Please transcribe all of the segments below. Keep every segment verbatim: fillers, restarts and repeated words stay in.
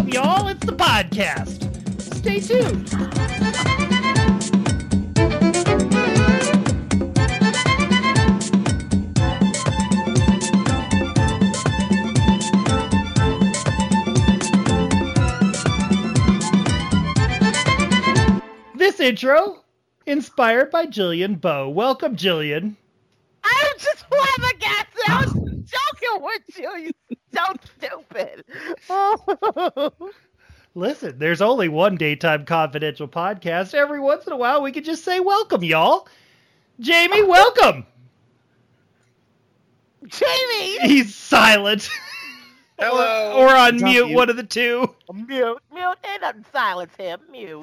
Welcome, y'all. It's the podcast. Stay tuned. This intro, inspired by Jillian Bowe. Welcome, Jillian. I'm just flabbergasted. I was joking with you. You so stupid. Oh. Listen, there's only one Daytime Confidential podcast. Every once in a while, we could just say welcome, y'all. Jamie, welcome. Jamie! He's silent. Hello. or, or on It's mute, on mute. one of the two. Mute. Mute. Ain't nothing silence him. Mute.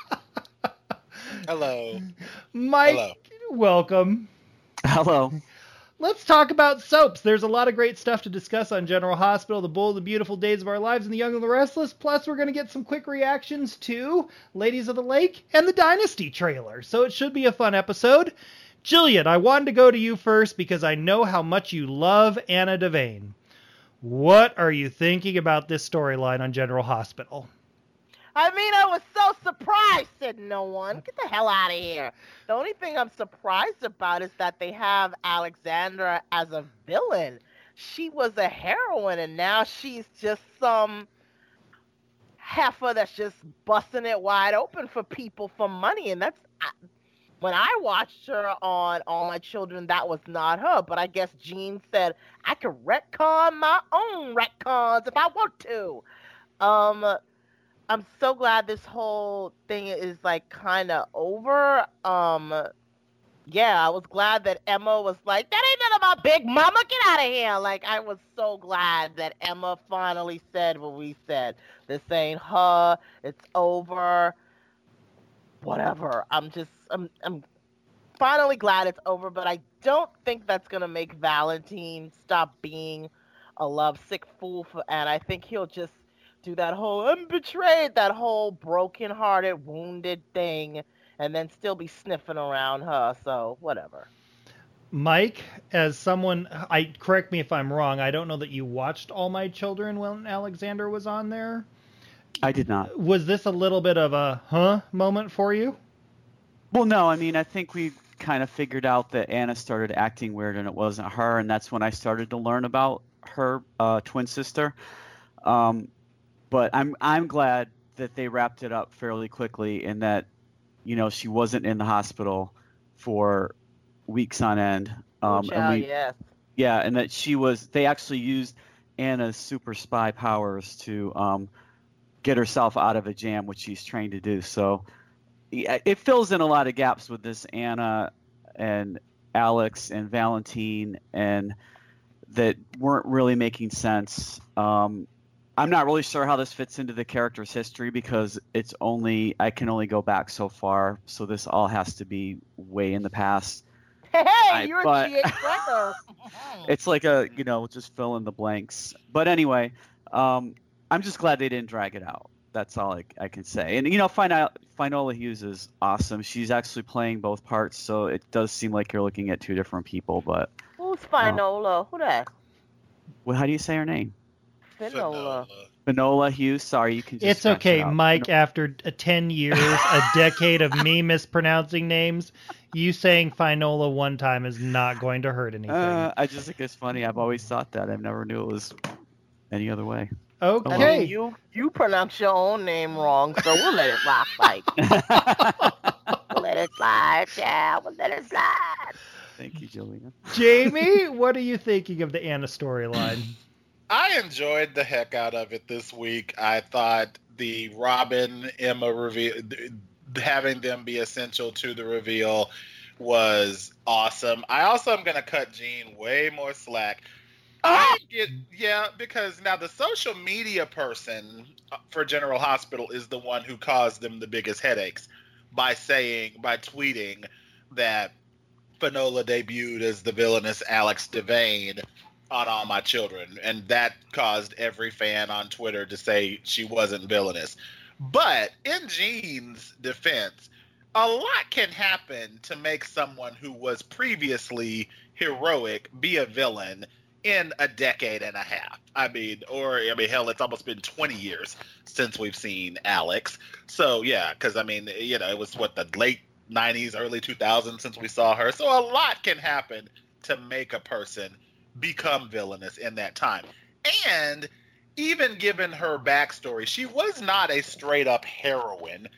Hello. Mike, Hello. welcome. Hello. Let's talk about soaps. There's a lot of great stuff to discuss on General Hospital, The Bold, The Beautiful, Days of Our Lives, and The Young and the Restless. Plus, we're going to get some quick reactions to Ladies of the Lake and the Dynasty trailer. So it should be a fun episode. Jillian, I wanted to go to you first because I know how much you love Anna Devane. What are you thinking about this storyline on General Hospital? I mean, I was so surprised, said no one. Get the hell out of here. The only thing I'm surprised about is that they have Alexandra as a villain. She was a heroine, and now she's just some heifer that's just busting it wide open for people for money. And that's, when I watched her on All My Children, that was not her. But I guess Gene said, I can retcon my own retcons if I want to. Um... I'm so glad this whole thing is like kind of over. Um, yeah, I was glad that Emma was like, that ain't none of my big mama, get out of here. Like, I was so glad that Emma finally said what we said. This ain't her, it's over, whatever. I'm just, I'm, I'm finally glad it's over, but I don't think that's going to make Valentine stop being a lovesick fool for Anna. I think he'll just do that whole I'm betrayed, that whole broken-hearted, wounded thing, and then still be sniffing around her. So whatever. Mike, as someone, I correct me if I'm wrong, I don't know that you watched All My Children when Alexander was on there. I did not. Was this a little bit of a huh moment for you? Well, no, I mean, I think we kind of figured out that Anna started acting weird and it wasn't her, and that's when I started to learn about her uh, twin sister. Um, But I'm I'm glad that they wrapped it up fairly quickly and that, you know, she wasn't in the hospital for weeks on end. Um, oh, and we, yes. Yeah, and that she was. They actually used Anna's super spy powers to um, get herself out of a jam, which she's trained to do. So yeah, it fills in a lot of gaps with this Anna and Alex and Valentine, and that weren't really making sense. Um, I'm not really sure how this fits into the character's history because it's only I can only go back so far, so this all has to be way in the past. Hey, I- you're but- a G H writer. It's like a you know just fill in the blanks. But anyway, um, I'm just glad they didn't drag it out. That's all I, I can say. And you know, Fino- Finola Hughes is awesome. She's actually playing both parts, so it does seem like you're looking at two different people. But Who's Finola? Who that? well, how do you say her name? Finola. Finola Hughes. Sorry, you can just. It's scratch okay, it out. Mike, after a ten years, a decade of me mispronouncing names, you saying Finola one time is not going to hurt anything. Uh, I just think it's funny. I've always thought that. I never knew it was any other way. okay. I mean, you you pronounce your own name wrong, so we'll let it slide. Like, we'll let it slide. Yeah, we'll let it slide. Thank you, Jillian. Jamie, what are you thinking of the Anna storyline? I enjoyed the heck out of it this week. I thought the Robin Emma reveal, having them be essential to the reveal, was awesome. I also am going to cut Gene way more slack. I get, yeah, because now the social media person for General Hospital is the one who caused them the biggest headaches by saying, by tweeting that Finola debuted as the villainous Alex Devane on All My Children, and that caused every fan on Twitter to say she wasn't villainous. But in Gene's defense, a lot can happen to make someone who was previously heroic be a villain in a decade and a half. I mean, or, I mean, hell, it's almost been twenty years since we've seen Alex. So, yeah, because, I mean, you know, it was, what, the late nineties, early two thousands since we saw her. So a lot can happen to make a person become villainous in that time. And even given her backstory, she was not a straight-up heroine.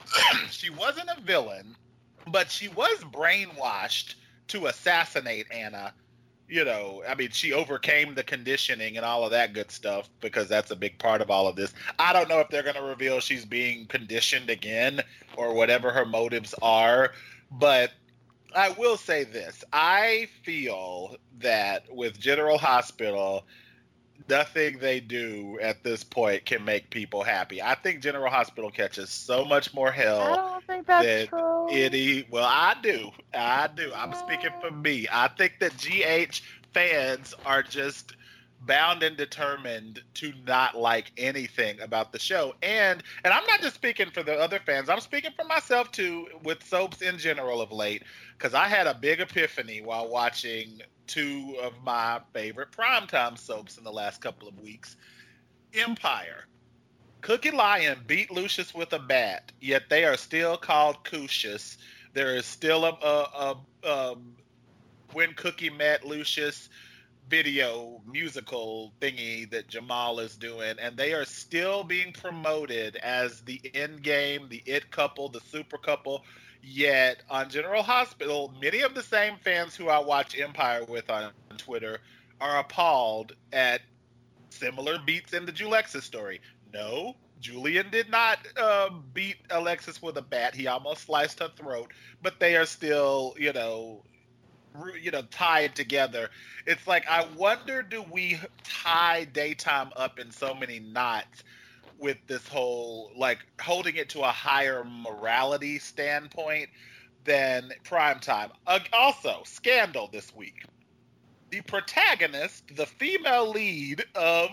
She wasn't a villain, but she was brainwashed to assassinate Anna. You know, I mean, she overcame the conditioning and all of that good stuff, because that's a big part of all of this. I don't know if they're going to reveal she's being conditioned again or whatever her motives are, but I will say this. I feel that with General Hospital, nothing they do at this point can make people happy. I think General Hospital catches so much more hell. I don't think that's than true. Any, well, I do. I do. I'm speaking for me. I think that G H fans are just bound and determined to not like anything about the show. And and I'm not just speaking for the other fans. I'm speaking for myself too, with soaps in general of late, because I had a big epiphany while watching two of my favorite primetime soaps in the last couple of weeks. Empire. Cookie Lyon beat Lucius with a bat, yet they are still called Cucius. There is still a, a, a, a When Cookie Met Lucius video musical thingy that Jamal is doing, and they are still being promoted as the end game, the it couple, the super couple. Yet on General Hospital, many of the same fans who I watch Empire with on Twitter are appalled at similar beats in the Julexis story. No, Julian did not uh, beat Alexis with a bat. He almost sliced her throat, but they are still, you know, you know, tied together. It's like, I wonder, do we tie daytime up in so many knots with this whole, like, holding it to a higher morality standpoint than primetime? Uh, also, Scandal this week. The protagonist, the female lead of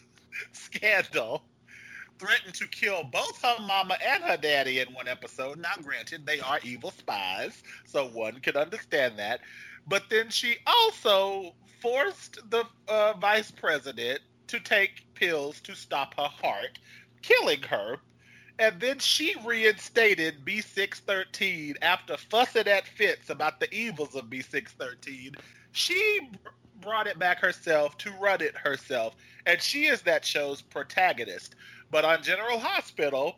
Scandal, threatened to kill both her mama and her daddy in one episode. Now, granted, they are evil spies, so one can understand that. But then she also forced the uh, vice president to take pills to stop her heart, killing her. And then she reinstated B six thirteen after fussing at Fitz about the evils of B six thirteen. She brought it back herself to run it herself. And she is that show's protagonist. But on General Hospital,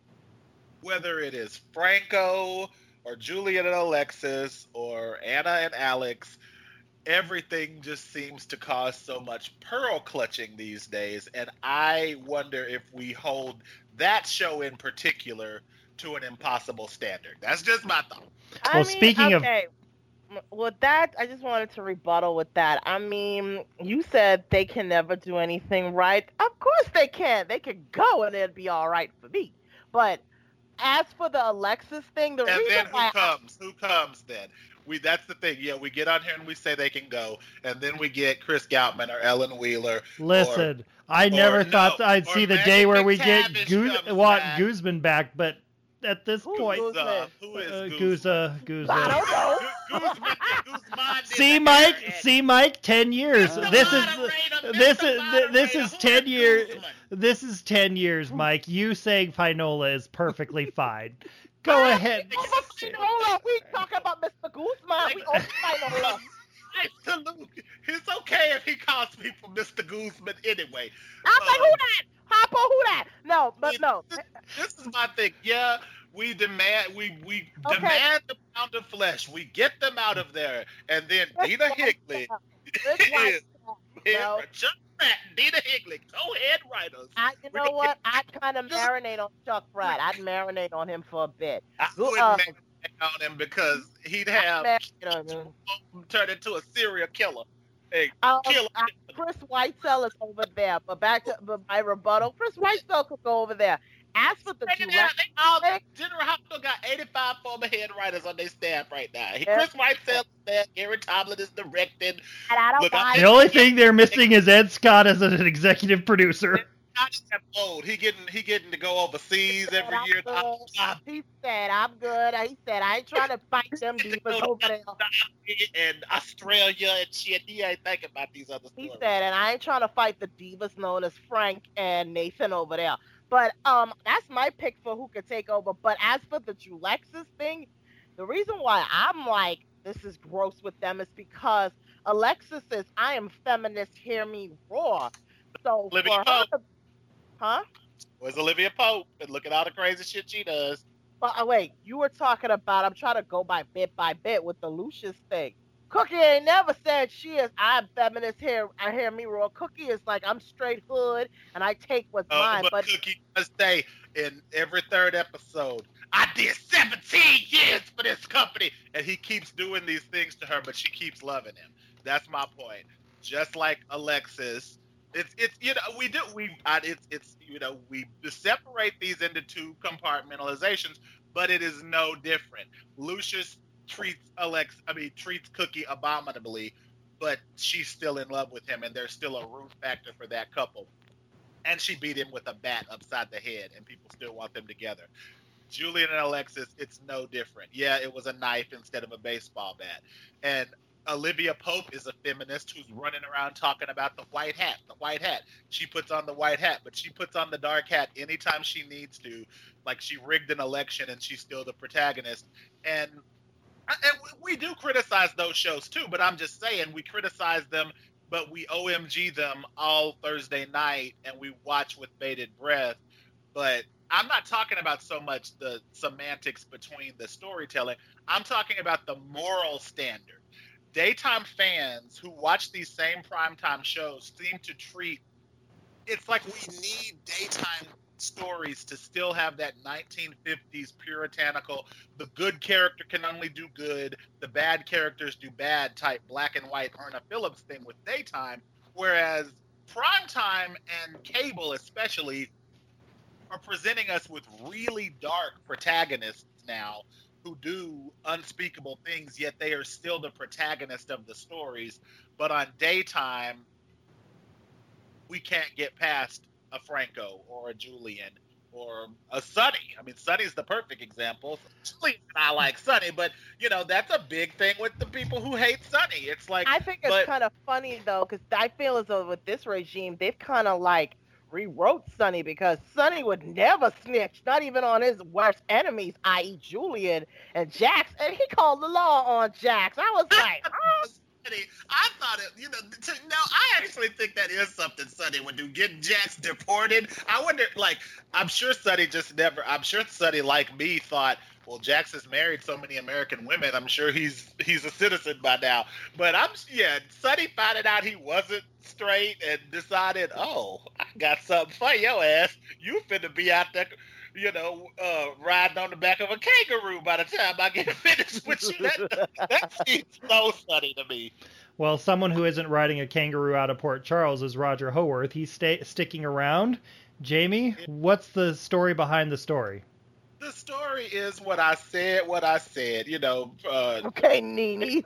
whether it is Franco or Julian and Alexis or Anna and Alex, everything just seems to cause so much pearl clutching these days. And I wonder if we hold that show in particular to an impossible standard. That's just my thought. I Well, mean, speaking of- okay. With that, I just wanted to rebuttal with that. I mean, you said they can never do anything right. Of course they can. They could go and it'd be all right for me. But as for the Alexis thing, the And reason then who why comes? Who comes then? We that's the thing. Yeah, we get on here and we say they can go, and then we get Chris Goutman or Ellen Wheeler. Listen, I never or thought no, I'd or see the Maggie day where we get McTavish Guz- comes want back. Guzman back, but at this Who's point, Guzman? Uh, who is uh, Guzman? Guza, I Guza. don't know. Gu- Guzman, Guzman did See, the Mike. hair and- See, Mike. Ten years. Mister This is Moderator, this Mister is th- this Moderator, is who ten is years. Guzman? This is ten years, Mike. You saying Finola is perfectly fine. Go ahead. Finola. We talking about Mister Guzman. We all Finola. I salute. It's okay if he calls people Mister Guzman anyway. I'm like, Um, who that? Hopper, who that? No, but no. This, this is my thing. Yeah, we demand we we Okay. demand the pound of flesh. We get them out of there, and then Dina Higley This white is stuff, here no. for Chuck Pratt and Dina Higley, co-head writers. I, you We're know gonna what? get- I'd kind of marinate on Chuck Pratt. I'd marinate on him for a bit. I Go- wouldn't uh, marinate on him because he'd I'd have marinate on him. turned into a serial killer. Hey, Um, kill uh, Chris Whitesell is over there, but back to but my rebuttal. Chris Whitesell could go over there. As for the They Julex, all, General Hospital got eighty-five former head writers on their staff right now. He, Yeah. Chris Whitesell is there. Gary Tomlin is directing. and I don't Look, I buy The it. only thing they're missing is Ed Scott as an executive producer. not that old. He getting he getting to go overseas every year. He said, "I'm good." He said, "I ain't trying to fight them divas over there." And Australia and shit. He ain't thinking about these other He stories. said, "And I ain't trying to fight the divas known as Frank and Nathan over there." But um, that's my pick for who could take over. But as for the Julexis thing, the reason why I'm like, this is gross with them is because Alexis says, "I am feminist, hear me roar." So Olivia for her, Pope. huh? Was Olivia Pope, and look at all the crazy shit she does. But uh, wait, you were talking about, I'm trying to go by bit by bit with the Lucius thing. Cookie ain't never said she is, I'm feminist, here, I hear me roar. Cookie is like, I'm straight hood, and I take what's Oh, mine. but, But Cookie must say in every third episode, I did seventeen years for this company. And he keeps doing these things to her, but she keeps loving him. That's my point. Just like Alexis. It's, it's you know, we do, we, I, it's, it's, you know, we separate these into two compartmentalizations, but it is no different. Lucius treats Alex, I mean, treats Cookie abominably, but she's still in love with him, and there's still a root factor for that couple. And she beat him with a bat upside the head, and people still want them together. Julian and Alexis, it's no different. Yeah, it was a knife instead of a baseball bat. And Olivia Pope is a feminist who's running around talking about the white hat, the white hat. She puts on the white hat, but she puts on the dark hat anytime she needs to. Like she rigged an election and she's still the protagonist. And, and we do criticize those shows too, but I'm just saying we criticize them, but we O M G them all Thursday night and we watch with bated breath. But I'm not talking about so much the semantics between the storytelling. I'm talking about the moral standard. Daytime fans who watch these same primetime shows seem to treat it's like we need daytime stories to still have that nineteen fifties puritanical, the good character can only do good, the bad characters do bad type black and white Erna Phillips thing with daytime, whereas primetime and cable especially are presenting us with really dark protagonists now who do unspeakable things, yet they are still the protagonist of the stories. But on daytime, we can't get past a Franco or a Julian or a Sonny. I mean, Sonny's the perfect example. Julian and I like Sonny, but, you know, that's a big thing with the people who hate Sonny. It's like... I think it's but, kind of funny, though, because I feel as though with this regime, they've kind of, like, rewrote Sonny because Sonny would never snitch, not even on his worst enemies, that is. Julian and Jax, and he called the law on Jax. I was like, oh. I thought it, you know, to, no, I actually think that is something Sonny would do, get Jax deported. I wonder, like, I'm sure Sonny just never, I'm sure Sonny, like me, thought, well, Jax has married so many American women, I'm sure he's he's a citizen by now. But I'm, yeah, Sonny found out he wasn't straight and decided, oh, I got something for your ass. You finna be out there, you know, uh, riding on the back of a kangaroo by the time I get finished with you. That, that seems so funny to me. Well, someone who isn't riding a kangaroo out of Port Charles is Roger Howarth. He's sta- sticking around. Jamie, what's the story behind the story? The story is what I said, what I said, you know. Uh, okay, Nene.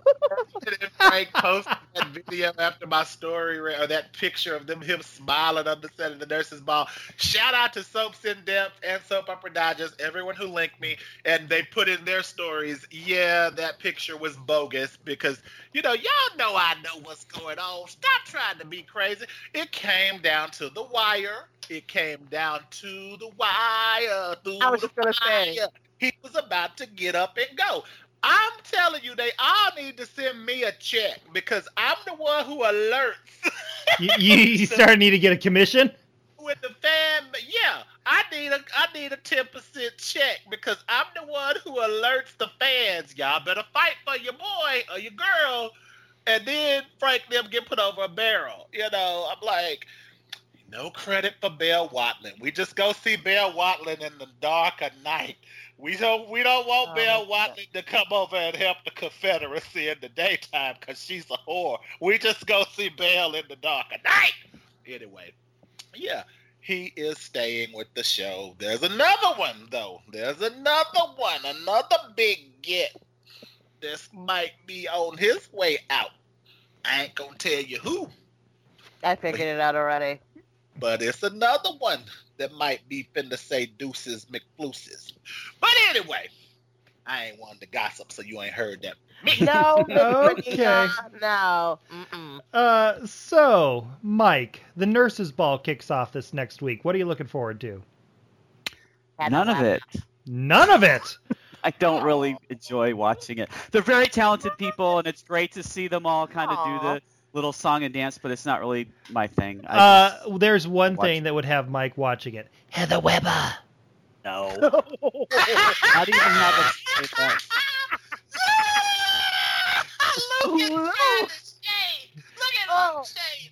Frank posted that video after my story, or that picture of them, him smiling on the set of the Nurses Ball. Shout out to Soaps in Depth and Soap Opera Digest, everyone who linked me, and they put in their stories, yeah, that picture was bogus because, you know, y'all know I know what's going on. Stop trying to be crazy. It came down to the wire. It came down to the wire. I was just going to say. He was about to get up and go. I'm telling you, they all need to send me a check because I'm the one who alerts. you, you, you start need to get a commission? With the fan, yeah, I need a I need a ten percent check because I'm the one who alerts the fans. Y'all better fight for your boy or your girl, and then Frank them get put over a barrel. You know, I'm like, no credit for Belle Watling. We just go see Belle Watling in the dark of night. We don't we don't want oh, Belle Watling to come over and help the Confederacy in the daytime because she's a whore. We just go see Belle in the dark of night. Anyway, yeah, he is staying with the show. There's another one, though. There's another one, another big get. This might be on his way out. I ain't gonna tell you who. I figured it out already. but it's another one that might be finna say deuces McFluces. But anyway, I ain't wanted to gossip, so you ain't heard that. No, Okay. okay. No. Mm-mm. Uh, so, Mike, the Nurses Ball kicks off this next week. What are you looking forward to? None of it. None of it. I don't really enjoy watching it. They're very talented people, and it's great to see them all kind of do the little song and dance, but it's not really my thing. I Uh, just there's one watch- thing that would have Mike watching it. Heather Weber. no. Not even have a say that. Look at that shade. Look at Oh.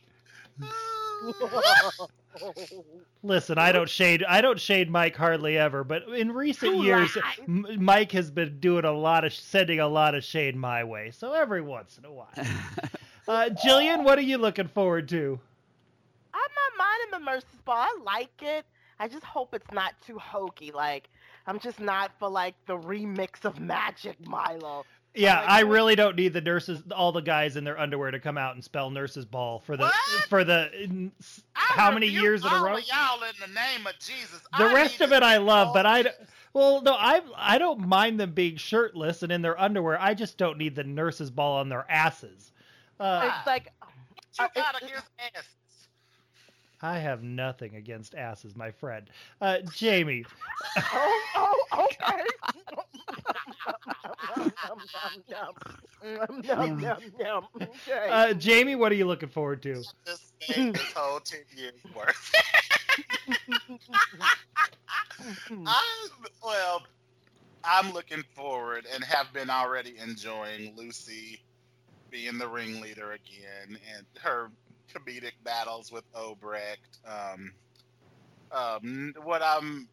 that shade. Listen, I don't shade I don't shade Mike hardly ever, but in recent You years, lie. M- Mike has been doing a lot of sending a lot of shade my way. So every once in a while. Uh, Jillian, what are you looking forward to? I'm not minding the Mercy's Ball. I like it. I just hope it's not too hokey. Like, I'm just not for like the remix of Magic Milo. Yeah, like, I what- really don't need the nurses, all the guys in their underwear to come out and spell Nurses Ball for the What? for the in, s- I how many rebuke years in a all row. of y'all in the name of Jesus. The I rest need of to it I see love, all but I this. d- well no I I don't mind them being shirtless and in their underwear. I just don't need the Nurses Ball on their asses. Uh, It's like, You uh, got it- against asses. I have nothing against asses, my friend. Uh, Jamie, oh, oh, okay. Yum, yum, yum, yum. Okay. uh, Jamie, what are you looking forward to? Just made this whole ten years worth. I, well, I'm looking forward and have been already enjoying Lucy being the ringleader again and her comedic battles with Obrecht. Um, um, what I'm,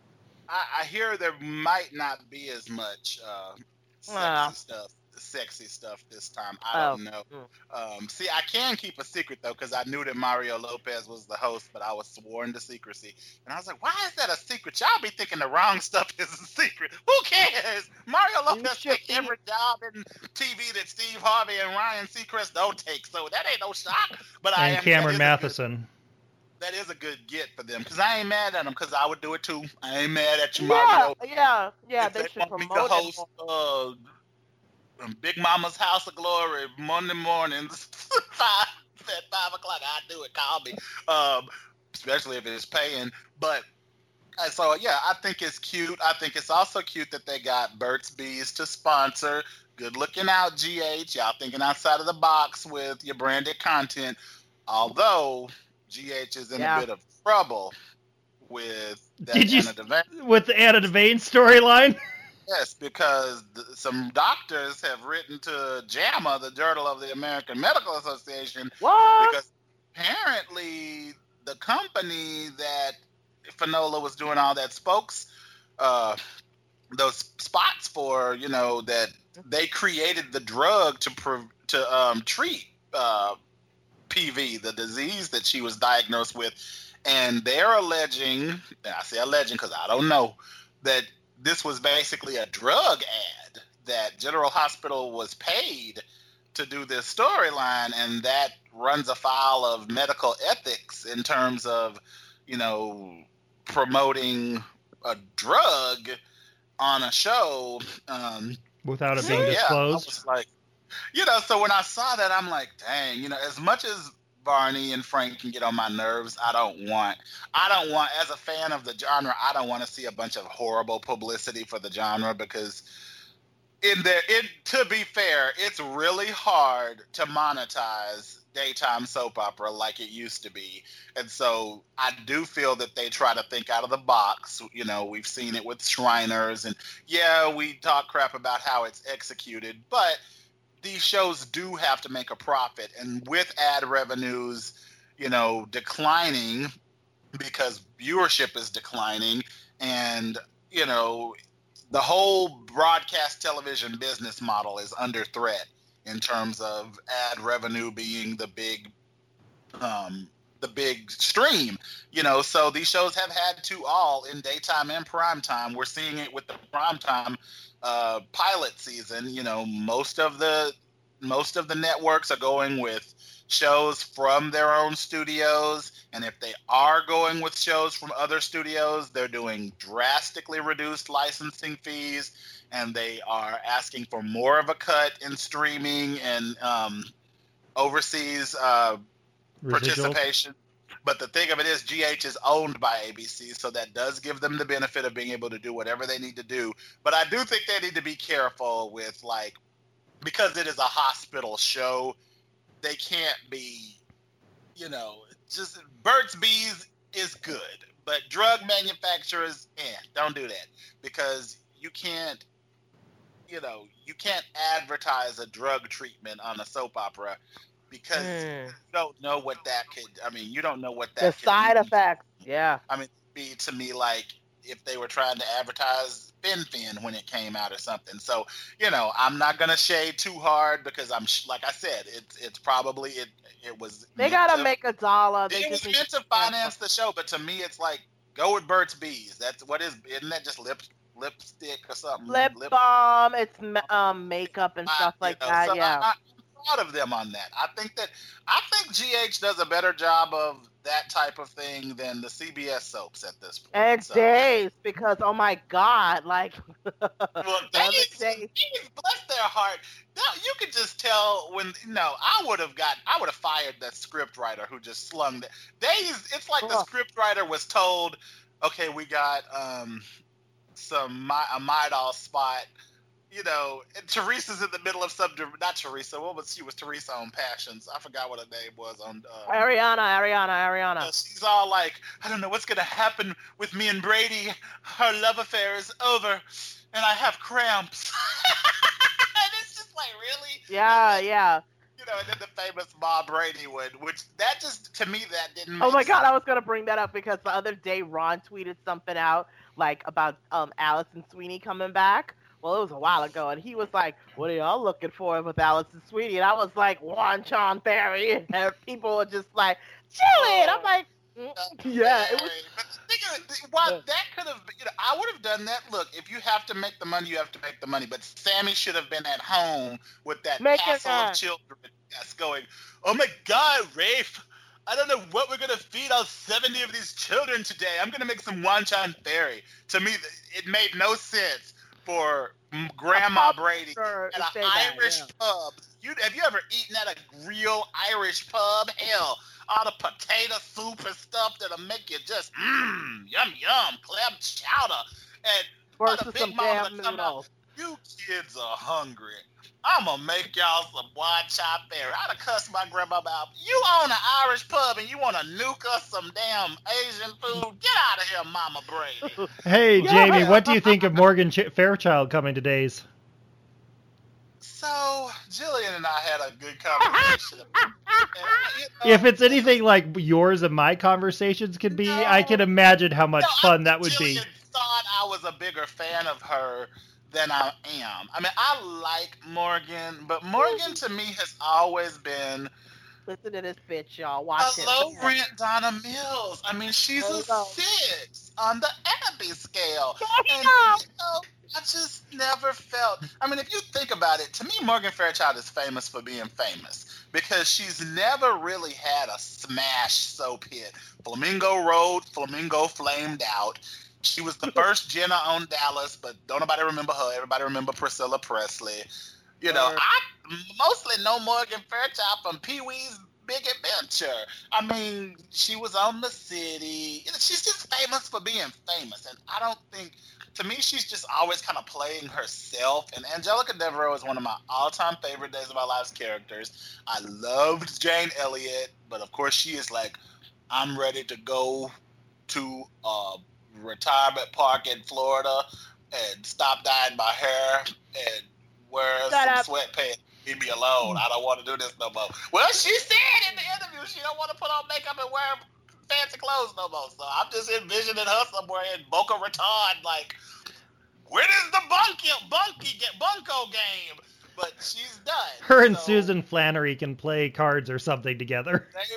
I, I hear there might not be as much uh, sexy Ah. stuff, sexy stuff this time. I don't Oh. know. Um, see, I can keep a secret though, because I knew that Mario Lopez was the host, but I was sworn to secrecy. And I was like, why is that a secret? Y'all be thinking the wrong stuff is a secret. Who cares? Mario Lopez should takes be- every job in T V that Steve Harvey and Ryan Seacrest don't take, so that ain't no shock. But I And am, Cameron that is a good- Matheson. that is a good get for them, because I ain't mad at them, because I would do it too. I ain't mad at you, yeah, Mario. yeah, yeah. If They should want me promote to it host more. uh, um, Big Mama's House of Glory Monday mornings, five at five o'clock. I do it. Call me, um, especially if it's paying. But uh, so yeah, I think it's cute. I think it's also cute that they got Burt's Bees to sponsor. Good looking out, G H. Y'all thinking outside of the box with your branded content. Although G H is in Yeah. a bit of trouble with that Did you Anna Devane. With the Anna Devane storyline? Yes, because th- some doctors have written to JAMA, the Journal of the American Medical Association, What? because apparently the company that Finola was doing all that spokes, uh, those spots for, you know, that they created the drug to prov- to um, treat uh, P V, the disease that she was diagnosed with, and they're alleging, and I say alleging because I don't know, that this was basically a drug ad that General Hospital was paid to do this storyline, and that runs afoul of medical ethics in terms of, you know, promoting a drug on a show. Um, Without it so, being yeah, I disclosed? was like, you know, so when I saw that, I'm like, dang, you know, as much as Barney and Frank can get on my nerves, I don't want, I don't want, as a fan of the genre, I don't want to see a bunch of horrible publicity for the genre, because in there, it, to be fair, it's really hard to monetize daytime soap opera like it used to be. And so I do feel that they try to think out of the box. You know, we've seen it with Shriners, and yeah, we talk crap about how it's executed, but these shows do have to make a profit. And with ad revenues, you know, declining because viewership is declining, and, you know, the whole broadcast television business model is under threat in terms of ad revenue being the big, um, the big stream, you know. So these shows have had to all in daytime and prime time. We're seeing it with the prime time uh, pilot season. You know, most of the most of the networks are going with shows from their own studios, and if they are going with shows from other studios, they're doing drastically reduced licensing fees, and they are asking for more of a cut in streaming and um, overseas uh, participation. But the thing of it is, G H is owned by A B C, so that does give them the benefit of being able to do whatever they need to do. But I do think they need to be careful with, like, because it is a hospital show, they can't be, you know, just Burt's Bees is good, but drug manufacturers, eh, don't do that, because you can't, you know, you can't advertise a drug treatment on a soap opera because mm. you don't know what that could, I mean, you don't know what that the could side be. effects, yeah. I mean, it'd be to me like if they were trying to advertise Fin-Fin when it came out or something. So, you know, I'm not gonna shade too hard because I'm like I said, it's it's probably it it was. They gotta to, make a dollar. They it just was meant to finance the show, but to me, it's like go with Burt's Bees. That's what is isn't that just lip lipstick or something? Lip, lip balm. It's um makeup and stuff I, like you know, that. So yeah. I, I'm proud of them on that. I think that I think G H does a better job of that type of thing than the C B S soaps at this point. And so. Days, because oh my God, like well, Days, Days, bless their heart. Now you could just tell when you know I would have got I would have fired that script writer who just slung that. Days, it's like oh. the script writer was told, okay, we got um some a Midol spot. You know, and Teresa's in the middle of some, not Teresa, what was she was Teresa on Passions. I forgot what her name was on. Uh, Ariana, Ariana, Ariana. Uh, she's all like, I don't know what's going to happen with me and Brady. Her love affair is over and I have cramps. And it's just like, really? Yeah, yeah. You know, and then the famous Ma Brady one, which that just, to me, that didn't make Oh my sense. God, I was going to bring that up because the other day Ron tweeted something out like about um Allison Sweeney coming back. Well, it was a while ago, and he was like, what are y'all looking for with Allison Sweeney? And I was like, Juan-Chan Barry. And people were just like, chill it. I'm like, mm, yeah. It was... Well, that could have, you know, I would have done that. Look, if you have to make the money, you have to make the money. But Sammy should have been at home with that make castle of children that's going, oh my God, Rafe, I don't know what we're going to feed all seventy of these children today. I'm going to make some Juan-Chan Barry. To me, it made no sense for Grandma Brady at an Irish that, yeah. pub. You have you ever eaten at a real Irish pub? Hell, all the potato soup and stuff that'll make you just mmm, yum yum, clam chowder, and versus the big some mama damn come noodles. out, you kids are hungry. I'm gonna make y'all some Juan-Chan Barry. I'd have cussed my grandma out. You own an Irish pub and you want to nuke us some damn Asian food? Get out of here, Mama Brady. Hey, Jamie, what do you think of Morgan Ch- Fairchild coming to Days? So, Jillian and I had a good conversation. and, you know, if it's anything like yours and my conversations could be, no, I can imagine how much no, fun I, that would Jillian be. thought I was a bigger fan of her than I am. I mean, I like Morgan, but Morgan to me has always been. Listen to this bitch, y'all. Watch a it. low rent Donna Mills. I mean, she's there a six on the Abby scale. There and, you know, I just never felt. I mean, if you think about it, to me, Morgan Fairchild is famous for being famous because she's never really had a smash soap hit. Flamingo Road, Flamingo flamed out. She was the first Jenna on Dallas, but don't nobody remember her. Everybody remember Priscilla Presley. You know, I mostly know Morgan Fairchild from Pee-wee's Big Adventure. I mean, she was on The City. She's just famous for being famous. And I don't think, to me, she's just always kind of playing herself. And Angelica Devereaux is one of my all-time favorite Days of Our Lives characters. I loved Jane Elliott, but of course she is like, I'm ready to go to uh retirement park in Florida and stop dyeing my hair and wear Shut some up. sweatpants. Leave me alone. I don't want to do this no more. Well, she said in the interview she don't want to put on makeup and wear fancy clothes no more. So I'm just envisioning her somewhere in Boca Raton, like, when is the bunky, bunky get bunko game? But she's done. Her and so Susan Flannery can play cards or something together. They,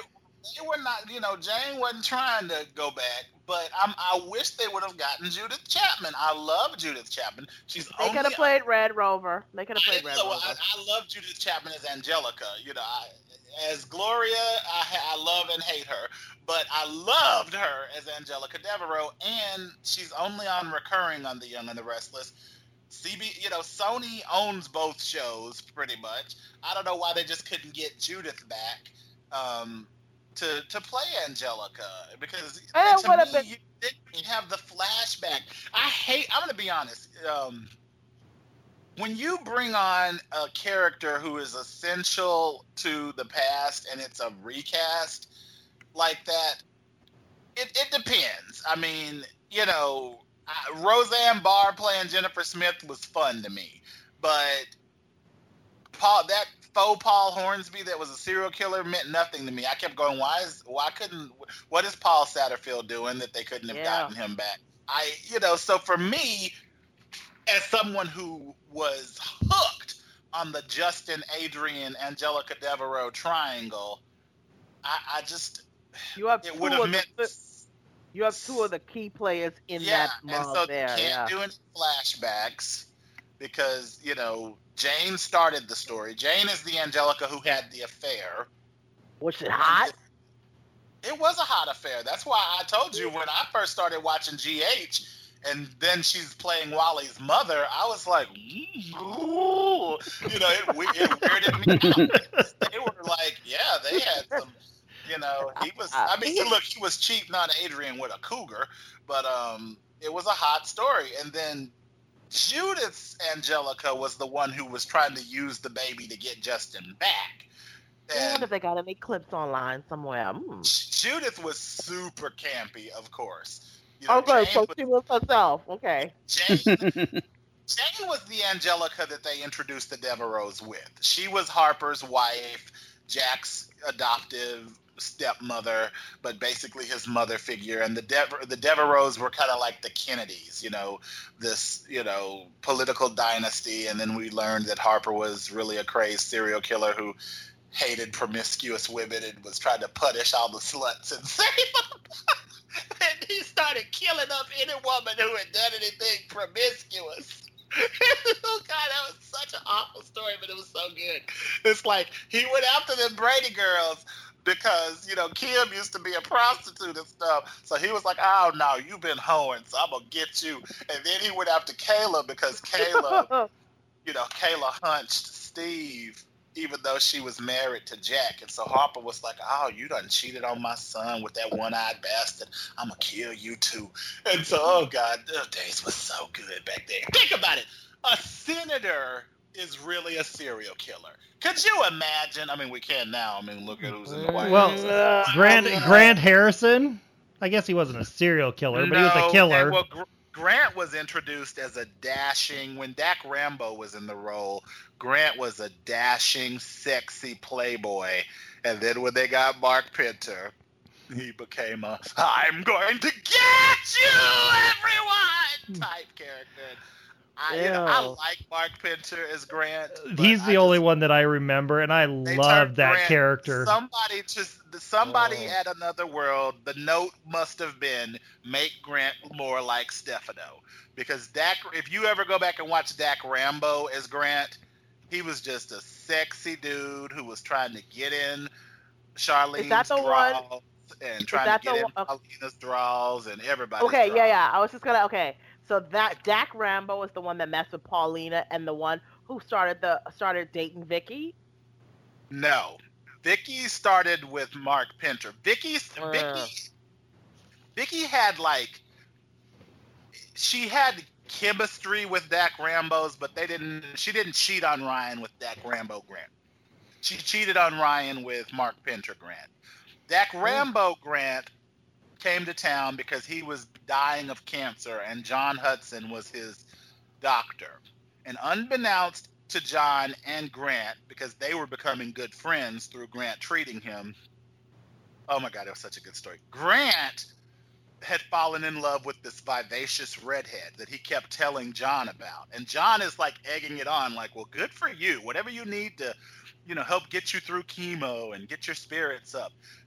they were not, you know, Jane wasn't trying to go back, but I'm, I wish they would have gotten Judith Chapman. I love Judith Chapman. She's They only could have played Red Rover. They could have I, played Red so Rover. I, I love Judith Chapman as Angelica. You know, I, as Gloria, I, I love and hate her, but I loved her as Angelica Devereaux, and she's only on recurring on The Young and the Restless. C B, you know, Sony owns both shows pretty much. I don't know why they just couldn't get Judith back um, to to play Angelica, because And to would have me, been- you didn't have the flashback. I hate. I'm going to be honest. Um, when you bring on a character who is essential to the past and it's a recast like that, it, it depends. I mean, you know. Uh, Roseanne Barr playing Jennifer Smith was fun to me, but Paul, that faux Paul Hornsby that was a serial killer meant nothing to me. I kept going, why is why couldn't what is Paul Satterfield doing that they couldn't have Yeah. gotten him back? I you know so for me, as someone who was hooked on the Justin, Adrian, Angelica Devereaux triangle, I, I just You have it two would of have meant. the you have two of the key players in Yeah, that and mob so there. they can't Yeah. do any flashbacks because, you know, Jane started the story. Jane is the Angelica who had the affair. Was it hot? It was a hot affair. That's why I told you when I first started watching G H, and then she's playing Wally's mother, I was like, ooh, you know, it, it weirded me out. They were like, yeah, they had some. You know, he was. I mean, look, he was cheating on Adrian with a cougar, but um, it was a hot story. And then Judith's Angelica was the one who was trying to use the baby to get Justin back. I wonder And if they got any clips online somewhere. Mm. Judith was super campy, of course. You know, Okay, Jane so was, she was herself. Okay. Jane, Jane was the Angelica that they introduced the Devereaux with. She was Harper's wife, Jack's adoptive stepmother, but basically his mother figure. And the Dever- the Devereaux were kind of like the Kennedys, you know, this, you know, political dynasty. And then we learned that Harper was really a crazed serial killer who hated promiscuous women and was trying to punish all the sluts and save them. And he started killing up any woman who had done anything promiscuous. Oh God, that was such an awful story, but it was so good. It's like he went after them Brady girls because, you know, Kim used to be a prostitute and stuff. So he was like, oh no, you've been hoeing, so I'm gonna get you. And then he went after Kayla because Kayla, you know, Kayla hunched Steve even though she was married to Jack. And so Harper was like, oh, you done cheated on my son with that one-eyed bastard. I'm going to kill you too. And so, oh, God, those days were so good back then. Think about it. A senator is really a serial killer. Could you imagine? I mean, we can now. I mean, look at who's in the White Well, House. Grant Grant Harrison. I guess he wasn't a serial killer, but he was a killer. And, well, Gr- Grant was introduced as a dashing, when Dak Rambo was in the role, Grant was a dashing, sexy playboy. And then when they got Mark Pinter, he became a, I'm going to get you, everyone, type character. I, you know, I Ew. like Mark Pinter as Grant. but He's the I only just- one that I remember, and I they love turned that Grant- character. Somebody just somebody Oh. at another world. The note must have been make Grant more like Stefano, because Dak. If you ever go back and watch Dak Rambo as Grant, he was just a sexy dude who was trying to get in Charlene's that the one- draws and trying that to get the in one- uh, Paulina's draws and everybody's Okay, draws. yeah, yeah. I was just gonna. Okay, so that Dak Rambo is the one that messed with Paulina and the one who started the started dating Vicky. No, Vicky started with Mark Pinter. Vicky's Uh. Vicky. Vicky had like she had chemistry with Dak Rambo's, but they didn't. She didn't cheat on Ryan with Dak Rambo Grant. She cheated on Ryan with Mark Pinter Grant. Dak Rambo Grant came to town because he was dying of cancer, and John Hudson was his doctor. And unbeknownst to John and Grant, because they were becoming good friends through Grant treating him. Oh my God, it was such a good story. Grant had fallen in love with this vivacious redhead that he kept telling John about. And John is like egging it on, like, well, good for you. Whatever you need to, you know, help get you through chemo and get your spirits up.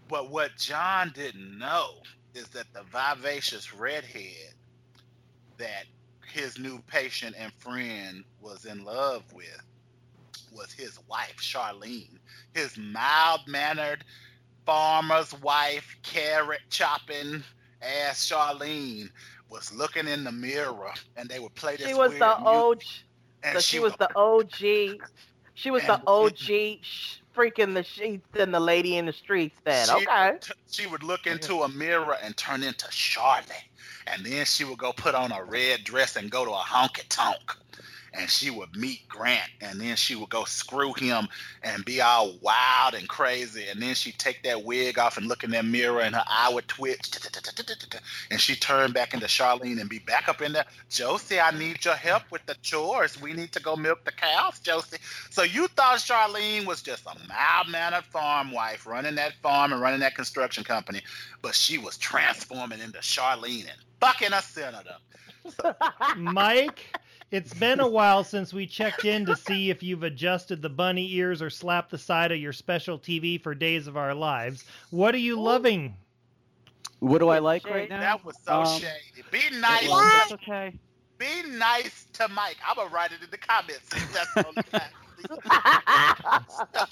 But what John didn't know is that the vivacious redhead that his new patient and friend was in love with was his wife, Charlene. His mild-mannered farmer's wife, carrot chopping ass Charlene was looking in the mirror, and they would play this She was weird the music. O G. And So she was the O G. She was the And- O G sh- freaking the sheets and the lady in the streets then. She, Okay. t- she would look into a mirror and turn into Charlotte. And then she would go put on a red dress and go to a honky tonk. And she would meet Grant. And then she would go screw him and be all wild and crazy. And then she'd take that wig off and look in that mirror and her eye would twitch. And she'd turn back into Charlene and be back up in there. Josie, I need your help with the chores. We need to go milk the cows, Josie. So you thought Charlene was just a mild-mannered farm wife running that farm and running that construction company. But she was transforming into Charlene and fucking a senator. Mike, it's been a while since we checked in to see if you've adjusted the bunny ears or slapped the side of your special T V for Days of Our Lives. What are you loving? What do I like right now? That was so Um, shady. Be nice. Well, that's okay. Be nice to Mike. I'm gonna write it in the comments. If that's the only time.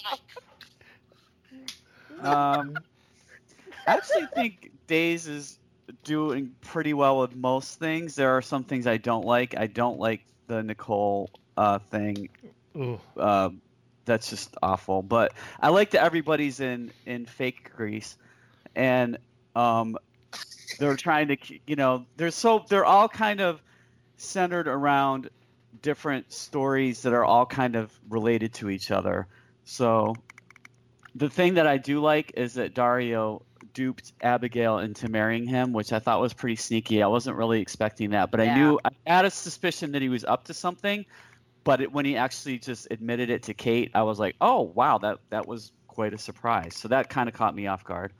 Um, I actually think Days is doing pretty well with most things. There are some things I don't like. I don't like the Nicole uh, thing. Ooh. Uh, that's just awful. But I like that everybody's in, in fake Grease, and um, they're trying to, you know, they're so they're all kind of centered around different stories that are all kind of related to each other. So the thing that I do like is that Dario duped Abigail into marrying him, which I thought was pretty sneaky. I wasn't really expecting that, but Yeah. I knew I had a suspicion that he was up to something. But it, when he actually just admitted it to Kate, I was like, "Oh, wow, that that was quite a surprise." So that kind of caught me off guard.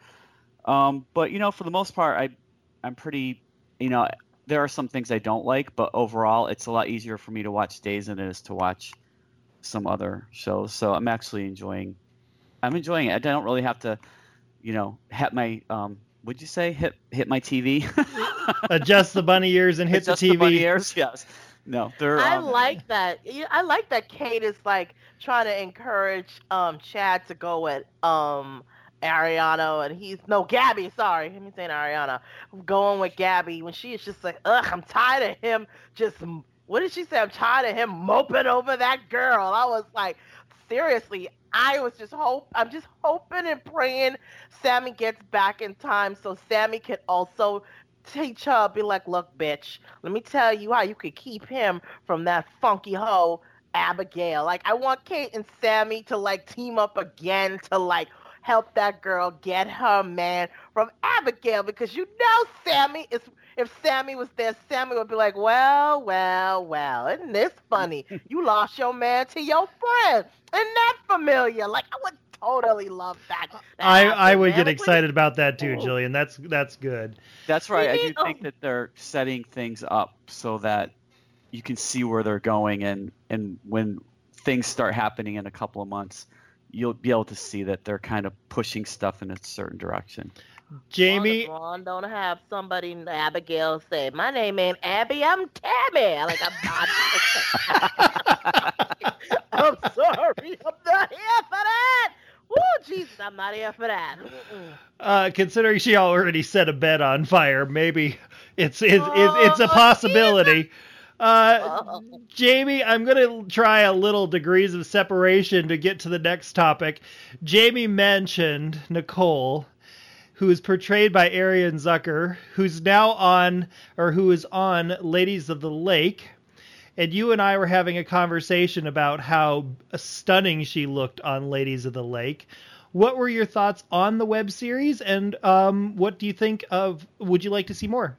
Um, but you know, for the most part, I I'm pretty, you know, there are some things I don't like, but overall, it's a lot easier for me to watch Days than it is to watch some other shows. So I'm actually enjoying. I'm enjoying it. I don't really have to, you know, hit my um. What'd you say? Hit hit my T V. Adjust the bunny ears and hit Adjust the T V. bunny ears. Yes. No, they're. I um, like that. Yeah, I like that Kate is like trying to encourage um Chad to go with um Ariana, and he's no Gabby. Sorry, let me saying Ariana. Going with Gabby when she is just like, ugh, I'm tired of him. Just what did she say? I'm tired of him moping over that girl. I was like, seriously. I was just hope. I'm just hoping and praying Sammy gets back in time so Sammy could also teach her, be like, look, bitch, let me tell you how you could keep him from that funky hoe, Abigail. Like, I want Kate and Sammy to, like, team up again to, like, help that girl get her man from Abigail, because you know Sammy is, if Sammy was there, Sammy would be like, well, well, well, isn't this funny? You lost your man to your friend. Isn't that familiar? Like, I would totally love that. to I, happen, I would man. get Like, what excited about that too, Ooh. Jillian. That's that's good. That's right. I We do need- think that they're setting things up so that you can see where they're going, and, and when things start happening in a couple of months, you'll be able to see that they're kind of pushing stuff in a certain direction. Jamie, Ron don't have somebody named Abigail say, my name ain't Abby, I'm Tammy. Like, I'm not. I'm sorry. I'm not here for that. Woo, Jesus, I'm not here for that. Mm-mm. uh, considering she already set a bed on fire, maybe it's it's it's, it's a Oh, possibility. Uh, Oh. Jamie, I'm going to try a little degrees of separation to get to the next topic. Jamie mentioned Nicole, who is portrayed by Arian Zucker, who's now on, or who is on Ladies of the Lake. And you and I were having a conversation about how stunning she looked on Ladies of the Lake. What were your thoughts on the web series, and um, what do you think of, would you like to see more?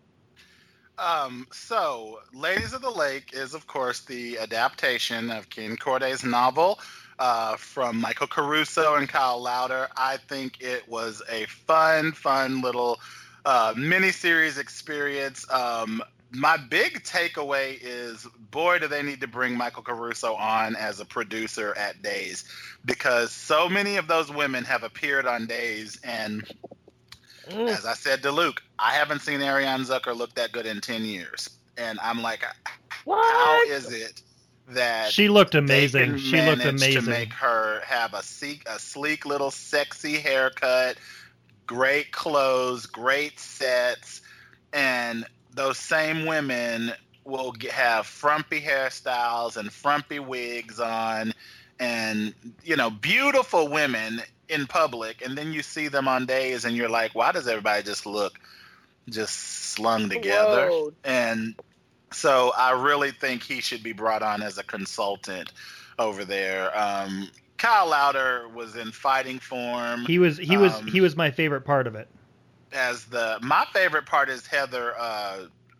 Um, so, Ladies of the Lake is, of course, the adaptation of Ken Corday's novel uh, from Michael Caruso and Kyle Lauder. I think it was a fun, fun little uh, miniseries experience. Um, my big takeaway is, boy, do they need to bring Michael Caruso on as a producer at Days, because so many of those women have appeared on Days, and Mm. as I said to Luke, I haven't seen Ariane Zucker look that good in ten years, and I'm like, What? how is it that She looked they amazing. can She looked manage amazing. to make her have a sleek, a sleek little sexy haircut, great clothes, great sets, and those same women will get, have frumpy hairstyles and frumpy wigs on, and you know, beautiful women in public, and then you see them on Days, and you're like, why does everybody just look just slung together? Whoa. And so I really think he should be brought on as a consultant over there. Um, Kyle Lowder was in fighting form. He was he was Um, he was my favorite part of it. as the my favorite part is Heather uh,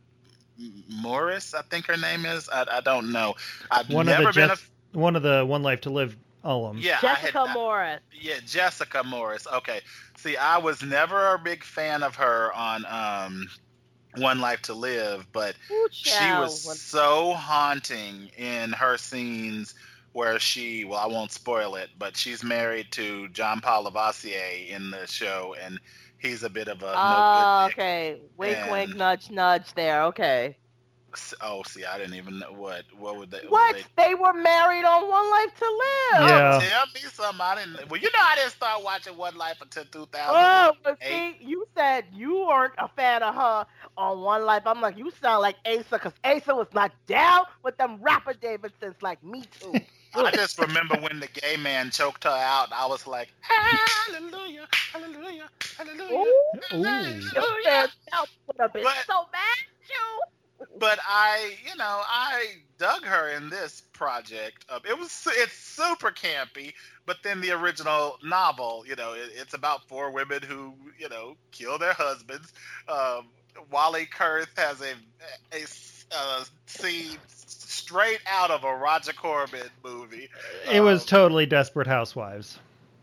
Morris, I think her name is. I, I don't know. I've One never of the been Jets, one of the One Life to Live alums. a yeah. Jessica I had, Morris. Yeah, Jessica Morris. Okay. See, I was never a big fan of her on um, One Life to Live, but Ooh, she child. was so haunting in her scenes where she, well, I won't spoil it, but she's married to John Paul Lavoisier in the show, and he's a bit of a Ah, no good dick. okay. Wink, And- wink, nudge, nudge. There. Okay. Oh, see, I didn't even know what. What would they? What? Would They were married on One Life to Live. Yeah. they, tell me something. I didn't. Well, you know, I didn't start watching One Life until two thousand. Oh, but Eight. see, you said you weren't a fan of her on One Life. I'm like, you sound like Asa, because Asa was not down with them rapper Davidsons like me too. I just remember when the gay man choked her out, and I was like, hallelujah, hallelujah, hallelujah. Ooh. Ooh. Your fans out would have been But- so mad at you. But I, you know, I dug her in this project. Uh, it was it's super campy, but then the original novel, you know, it, it's about four women who, you know, kill their husbands. Um, Wally Kurth has a a, a scene straight out of a Roger Corman movie. It was Um, totally Desperate Housewives.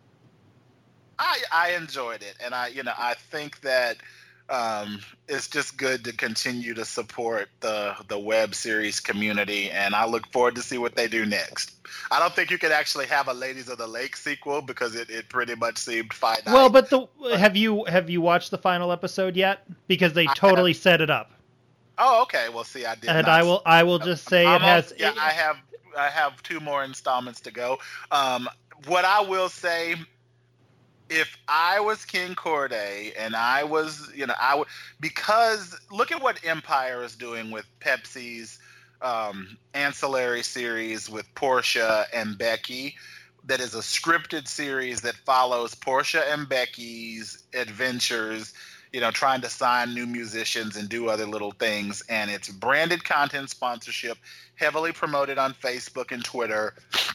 I I enjoyed it, and I you know I think that um, it's just good to continue to support the the web series community, and I look forward to see what they do next. I don't think you could actually have a Ladies of the Lake sequel because it, it pretty much seemed finite. Well, but the have you have you watched the final episode yet? Because they I totally set it up. oh, okay. Well, see, I did. And not I will I will just say it Almost- has Yeah, I have I have two more installments to go. Um, what I will say, if I was King Corday and I was, you know, I would, because look at what Empire is doing with Pepsi's um, ancillary series with Portia and Becky. That is a scripted series that follows Portia and Becky's adventures, you know, trying to sign new musicians and do other little things. And it's branded content sponsorship, heavily promoted on Facebook and Twitter.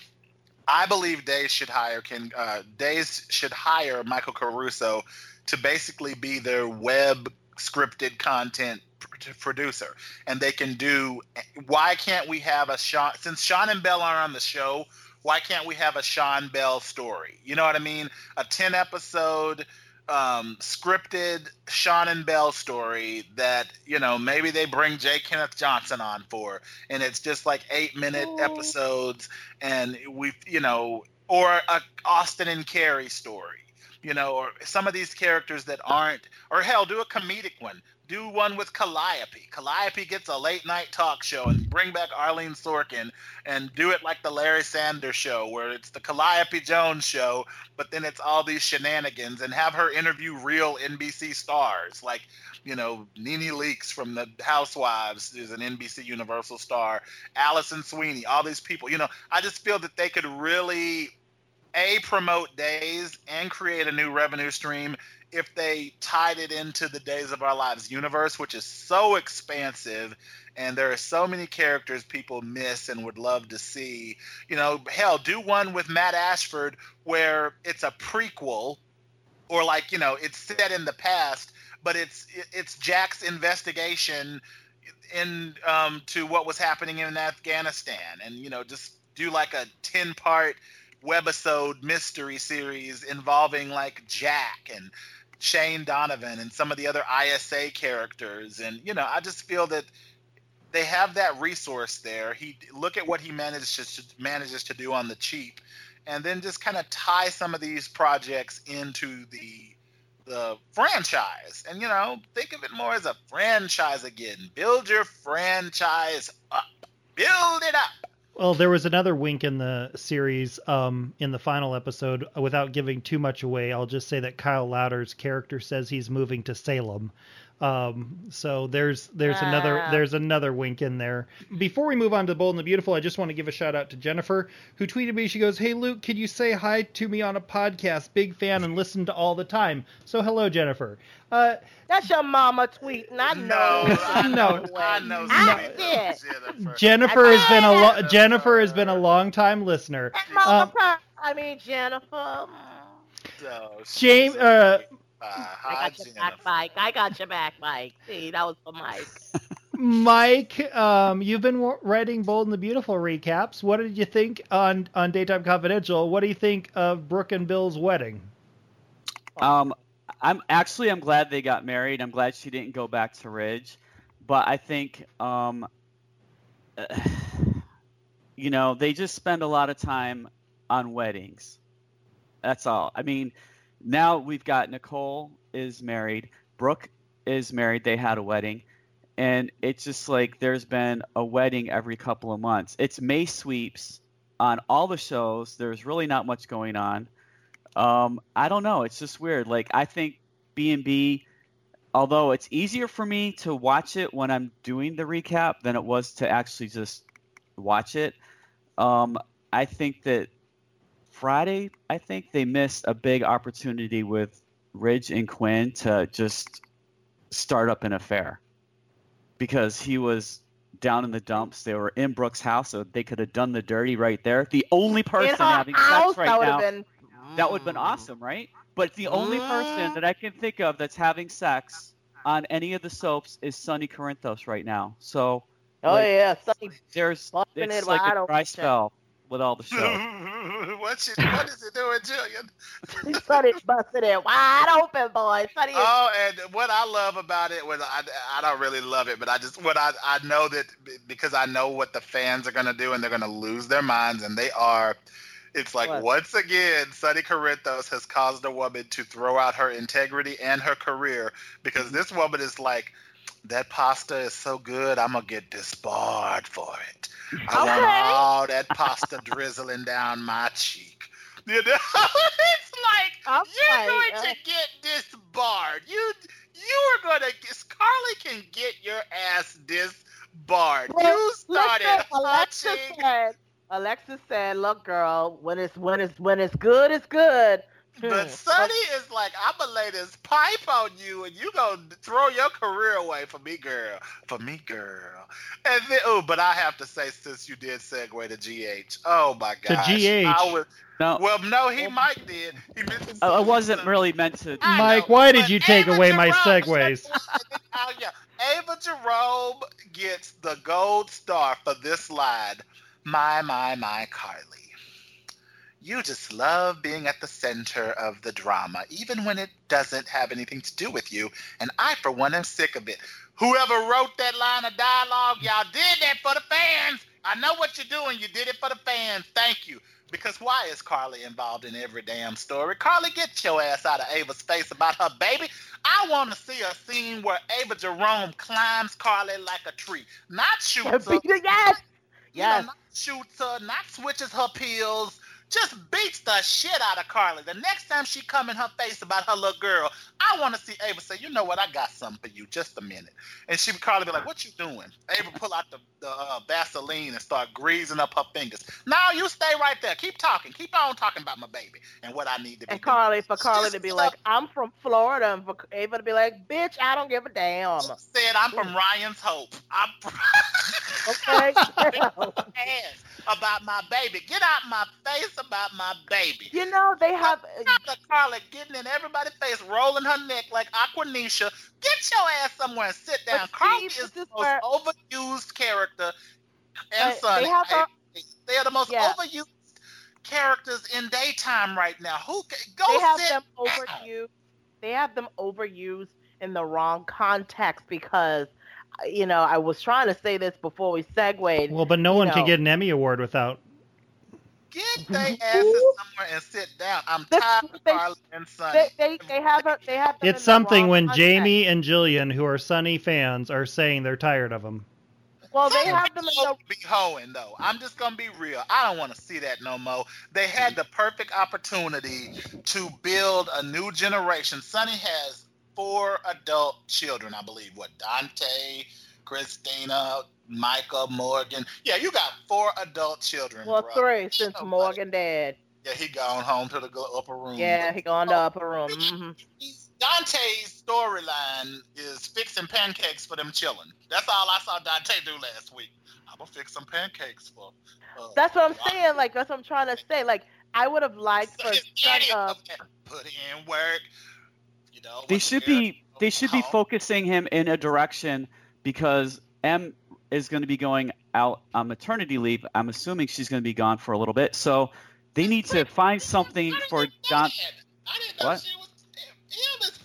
I believe Days should hire Ken, uh, Days should hire Michael Caruso to basically be their web scripted content pr- producer, and they can do. Why can't we have a Sean? Since Sean and Bell aren't on the show, why can't we have a Sean Bell story? You know what I mean? A ten episode um, scripted Sean and Bell story that, you know, maybe they bring J. Kenneth Johnson on for, and it's just like eight minute Oh. episodes, and we, you know, or a Austin and Carrie story, you know, or some of these characters that aren't, or hell, do a comedic one. Do one with Calliope. Calliope gets a late night talk show, and bring back Arlene Sorkin and do it like the Larry Sanders Show, where it's the Calliope Jones show, but then it's all these shenanigans, and have her interview real N B C stars, like, you know, Nene Leakes from the Housewives is an N B C Universal star, Allison Sweeney, all these people. You know, I just feel that they could really, A, promote Days and create a new revenue stream if they tied it into the Days of Our Lives universe, which is so expansive, and there are so many characters people miss and would love to see. You know, hell, do one with Matt Ashford where it's a prequel, or like, you know, it's set in the past, but it's it's Jack's investigation in um, to what was happening in Afghanistan, and, you know, just do like a ten part webisode mystery series involving like Jack, and Shane Donovan and some of the other I S A characters. And, you know, I just feel that they have that resource there. He look at what he manages to, manages to do on the cheap, and then just kind of tie some of these projects into the the franchise. And, you know, think of it more as a franchise again. Build your franchise up. Build it up. Well, there was another wink in the series um, in the final episode. Without giving too much away, I'll just say that Kyle Lowder's character says he's moving to Salem. Um, so there's there's Ah. another there's another wink in there. Before we move on to Bold and the Beautiful, I just want to give a shout out to Jennifer, who tweeted me. She goes, "Hey Luke, could you say hi to me on a podcast? Big fan and listen to all the time." So hello, Jennifer. Uh, That's your mama tweeting. I know. No, I No. know, I know. I sweet did. Jennifer. Jennifer has been a lo- Jennifer. Jennifer has been a long time listener. And mama, Um, pro- I mean Jennifer. So, she's James, a uh, sweet pie. I Hi, got your back, Jennifer. Mike. I got your back, Mike. See, that was for Mike. Mike, um, you've been w- writing Bold and the Beautiful recaps. What did you think on, on Daytime Confidential? What do you think of Brooke and Bill's wedding? Um, I'm actually I'm glad they got married. I'm glad she didn't go back to Ridge, but I think um, you know, they just spend a lot of time on weddings. That's all. I mean, now we've got Nicole is married, Brooke is married. They had a wedding, and it's just like there's been a wedding every couple of months. It's May sweeps on all the shows. There's really not much going on. Um, I don't know. It's just weird. Like, I think B and B, although it's easier for me to watch it when I'm doing the recap than it was to actually just watch it, um, I think that Friday, I think they missed a big opportunity with Ridge and Quinn to just start up an affair, because he was down in the dumps. They were in Brooke's house, so they could have done the dirty right there. The only person In her having house, sex right that would now. have been. That would have been awesome, right? But the only person that I can think of that's having sex on any of the soaps is Sonny Corinthos right now. So Oh like, yeah, Sonny there's busting it's it like wide a open. dry spell with all the shows. what, she, what is it doing, Jillian? Sonny busted it wide open, boy. Sonny is Oh, and what I love about it was I, I don't really love it, but I just what I I know that because I know what the fans are gonna do, and they're gonna lose their minds, and they are. It's like, What? once again, Sonny Corinthos has caused a woman to throw out her integrity and her career, because this woman is like, that pasta is so good, I'm going to get disbarred for it. I want Okay. all that pasta drizzling down my cheek. You know? It's like, I'm you're like, going uh, to get disbarred. You, you are going to, Carly can get your ass disbarred. You started Listen, Alexis touching. said, Alexis said, "Look, girl, when it's when it's when it's good, it's good." But Hmm. Sonny is like, I'm gonna lay this pipe on you, and you gonna throw your career away for me, girl. For me, girl. And then, oh, but I have to say, since you did segue to G H, oh my To gosh, G H. I was, No, well, no, he Mike did. He meant to I I say wasn't some- really meant to. I Mike, know, why did but you take Ava away my Jerome- segues? Oh yeah, Ava Jerome gets the gold star for this line. My, my, my, Carly. You just love being at the center of the drama, even when it doesn't have anything to do with you. And I, for one, am sick of it. Whoever wrote that line of dialogue, y'all did that for the fans. I know what you're doing. You did it for the fans. Thank you. Because why is Carly involved in every damn story? Carly, get your ass out of Ava's face about her baby. I want to see a scene where Ava Jerome climbs Carly like a tree. Not shoots her. Yes, You know, yes. not shoots her, not switches her pills, just beats the shit out of Carly. The next time she come in her face about her little girl, I want to see Ava say, you know what, I got something for you, just a minute. And she Carly be like, what you doing? Ava pull out the, the uh, Vaseline and start greasing up her fingers. No, you stay right there. Keep talking. Keep on talking about my baby and what I need to be And doing. Carly, for Carly Just to be stop. like, "I'm from Florida," and for Ava to be like, "Bitch, I don't give a damn." Said I'm from Ryan's Hope. I'm Okay. ass about my baby. Get out my face about my baby. You know they have. Not Carly getting in everybody's face, rolling her neck like Aquanisha. Get your ass somewhere and sit down. But Carly see, is this the is where- most overused character, and But Sonny. they have her- They are the most Yeah. overused characters in daytime right now. Who ca- go They have sit them down. overused. they have them overused in the wrong context because, you know, I was trying to say this before we segued. Well, but no one know, can get an Emmy Award without. Get their asses somewhere and sit down. I'm tired of they, Carly and Sonny. They, they, they have a, they have them It's in something the wrong when context. Jamie and Jillian, who are Sonny fans, are saying they're tired of him. Well, they have them in the... be hoeing though. I'm just gonna be real. I don't want to see that no more. They had the perfect opportunity to build a new generation. Sonny has four adult children, I believe. What, Dante, Christina, Micah, Morgan. Yeah, you got four adult children. Well, bro. three since Nobody. Morgan dead. Yeah, he gone home to the upper room. Yeah, he gone to the upper room. Mm-hmm. Dante's storyline is fixing pancakes for them chilling. That's all I saw Dante do last week. I'm gonna fix some pancakes for. Uh, That's what I'm saying. Like, that's what I'm trying to say. Like, I would have liked so for his son, daddy uh, put in work. You know, They once should again, be they should be home. focusing him in a direction because M is going to be going out on maternity leave. I'm assuming she's going to be gone for a little bit. So they need to find something for Don. I didn't know What? she was. Em is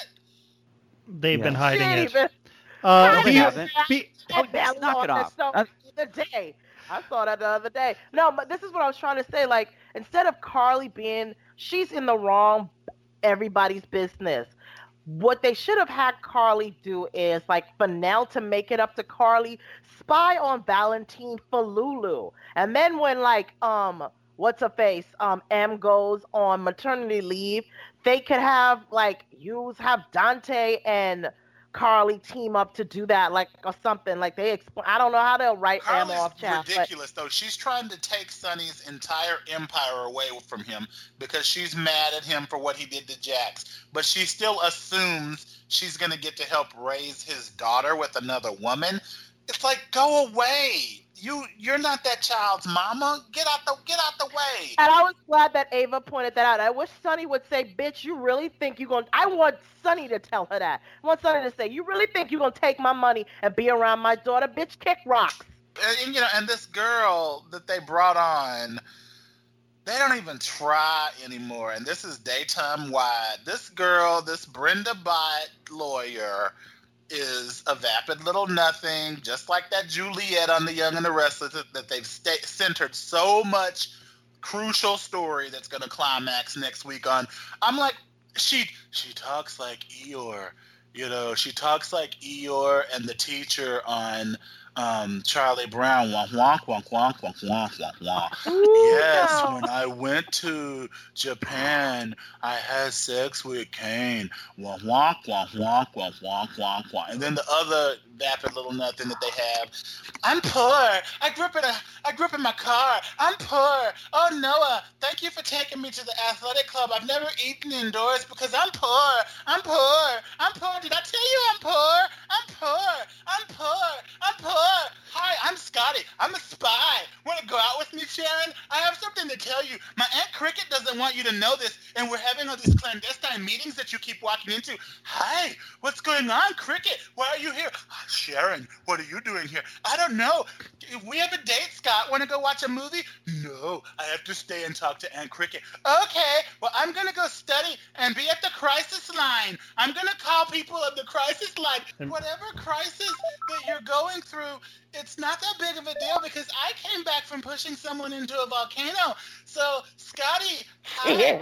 pregnant. They've Yeah. been hiding She it. even- Uh, No, they be- haven't. be- Oh, that knock it on off. the That's- the other day. I saw that the other day. No, but this is what I was trying to say. Like, instead of Carly being, she's in the wrong everybody's business. What they should have had Carly do is, like, for Nell to make it up to Carly, spy on Valentine for Lulu. And then when, like, um, what's her face, um, M goes on maternity leave, they could have, like, use, have Dante and Carly team up to do that, like, or something. Like, they, exp- I don't know how they'll write M Carly's off, child. But ridiculous though. She's trying to take Sonny's entire empire away from him because she's mad at him for what he did to Jax. But she still assumes she's gonna get to help raise his daughter with another woman. It's like, go away. You you're not that child's mama. Get out the get out the way. And I was glad that Ava pointed that out. I wish Sonny would say, bitch, you really think you're going to... I want Sonny to tell her that. I want Sonny to say, you really think you're going to take my money and be around my daughter? Bitch, kick rocks. And, and, you know, and this girl that they brought on, they don't even try anymore. And this is daytime wide. This girl, this Brenda Bott lawyer, is a vapid little nothing, just like that Juliet on The Young and the Restless, that, that they've sta- centered so much crucial story that's going to climax next week on. I'm like, she she talks like Eeyore, you know, she talks like Eeyore and the teacher on um, Charlie Brown. Wonk, wonk, wonk, wonk, wonk, wonk, wonk, wonk. Ooh, Yes, no. when I went to Japan, I had sex with Kane. Wonk, wonk, wonk, wonk, wonk, wonk, wonk, wonk. And then the other vapid little nothing that they have. I'm poor. I grew up in a. I grew up in my car. I'm poor. Oh, Noah, thank you for taking me to the athletic club. I've never eaten indoors because I'm poor. I'm poor. I'm poor. Did I tell you I'm poor? I'm poor. I'm poor. I'm poor. Hi, I'm Scotty. I'm a spy. Want to go out with me, Sharon? I have something to tell you. My Aunt Cricket doesn't want you to know this, and we're having all these clandestine meetings that you keep walking into. Hi, what's going on, Cricket? Why are you here? Sharon, what are you doing here? I don't know. We have a date, Scott. Want to go watch a movie? No, I have to stay and talk to Aunt Cricket. Okay, well, I'm going to go study and be at the crisis line. I'm going to call people at the crisis line. Whatever crisis that you're going through, it's not that big of a deal because I came back from pushing someone into a volcano. So, Scotty, hi.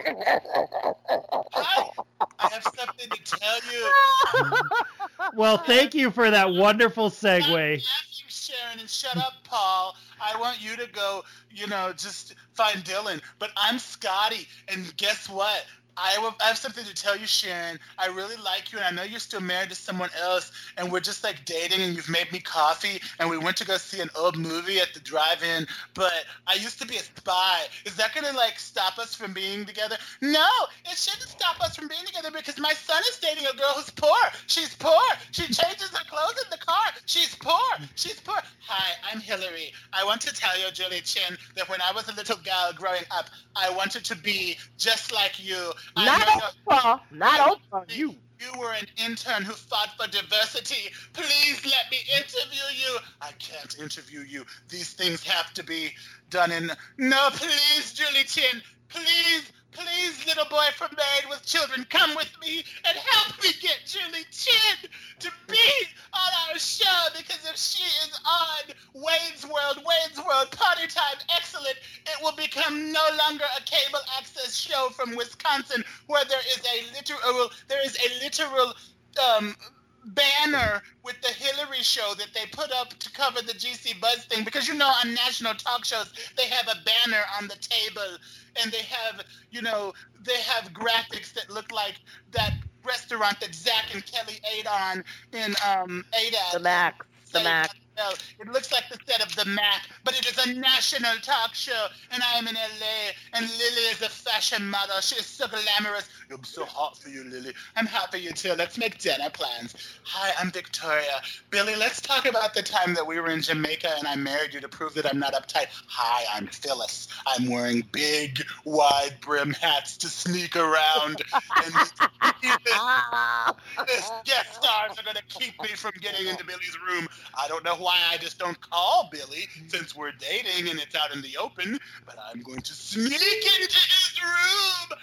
Hi. I have something to tell you. Well, thank you for that wonderful Stop segue. laughing, Sharon, and shut up, Paul. I want you to go, you know, just find Dylan. But I'm Scotty, and guess what? I have, I have something to tell you, Sharon. I really like you, and I know you're still married to someone else, and we're just, like, dating, and you've made me coffee, and we went to go see an old movie at the drive-in, but I used to be a spy. Is that going to, like, stop us from being together? No, it shouldn't stop us from being together because my son is dating a girl who's poor. She's poor. She changes her clothes in the car. She's poor. She's poor. Hi, I'm Hillary. I want to tell you, Julie Chin, that when I was a little girl growing up, I wanted to be just like you. I Not know you're- Oprah. Not Oprah. You, You. you were an intern who fought for diversity. Please let me interview you. I can't interview you. These things have to be done in... No, please, Julie Chen. Please, please, little boy from Married with Children, come with me and help me get Julie Chen to be on our show, because if she is on Wayne's World, Wayne's World, Party Time, excellent, it will become no longer a cable access show from Wisconsin where there is a literal, there is a literal um, banner with the Hillary show that they put up to cover the G C Buzz thing, because you know on national talk shows they have a banner on the table and they have, you know, they have graphics that look like that restaurant that Zach and Kelly ate on in um Ada. The Mac. The Mac. It looks like the set of the Mac, but it is a national talk show, and I am in L A, and Lily is a fashion model. She is so glamorous. I'm so hot for you, Lily. I'm hot for you, too. Let's make dinner plans. Hi, I'm Victoria. Billy, let's talk about the time that we were in Jamaica, and I married you to prove that I'm not uptight. Hi, I'm Phyllis. I'm wearing big, wide brim hats to sneak around, and this guest stars are going to keep me from getting into Billy's room. I don't know why I just don't call Billy since we're dating and it's out in the open, but I'm going to sneak into his room.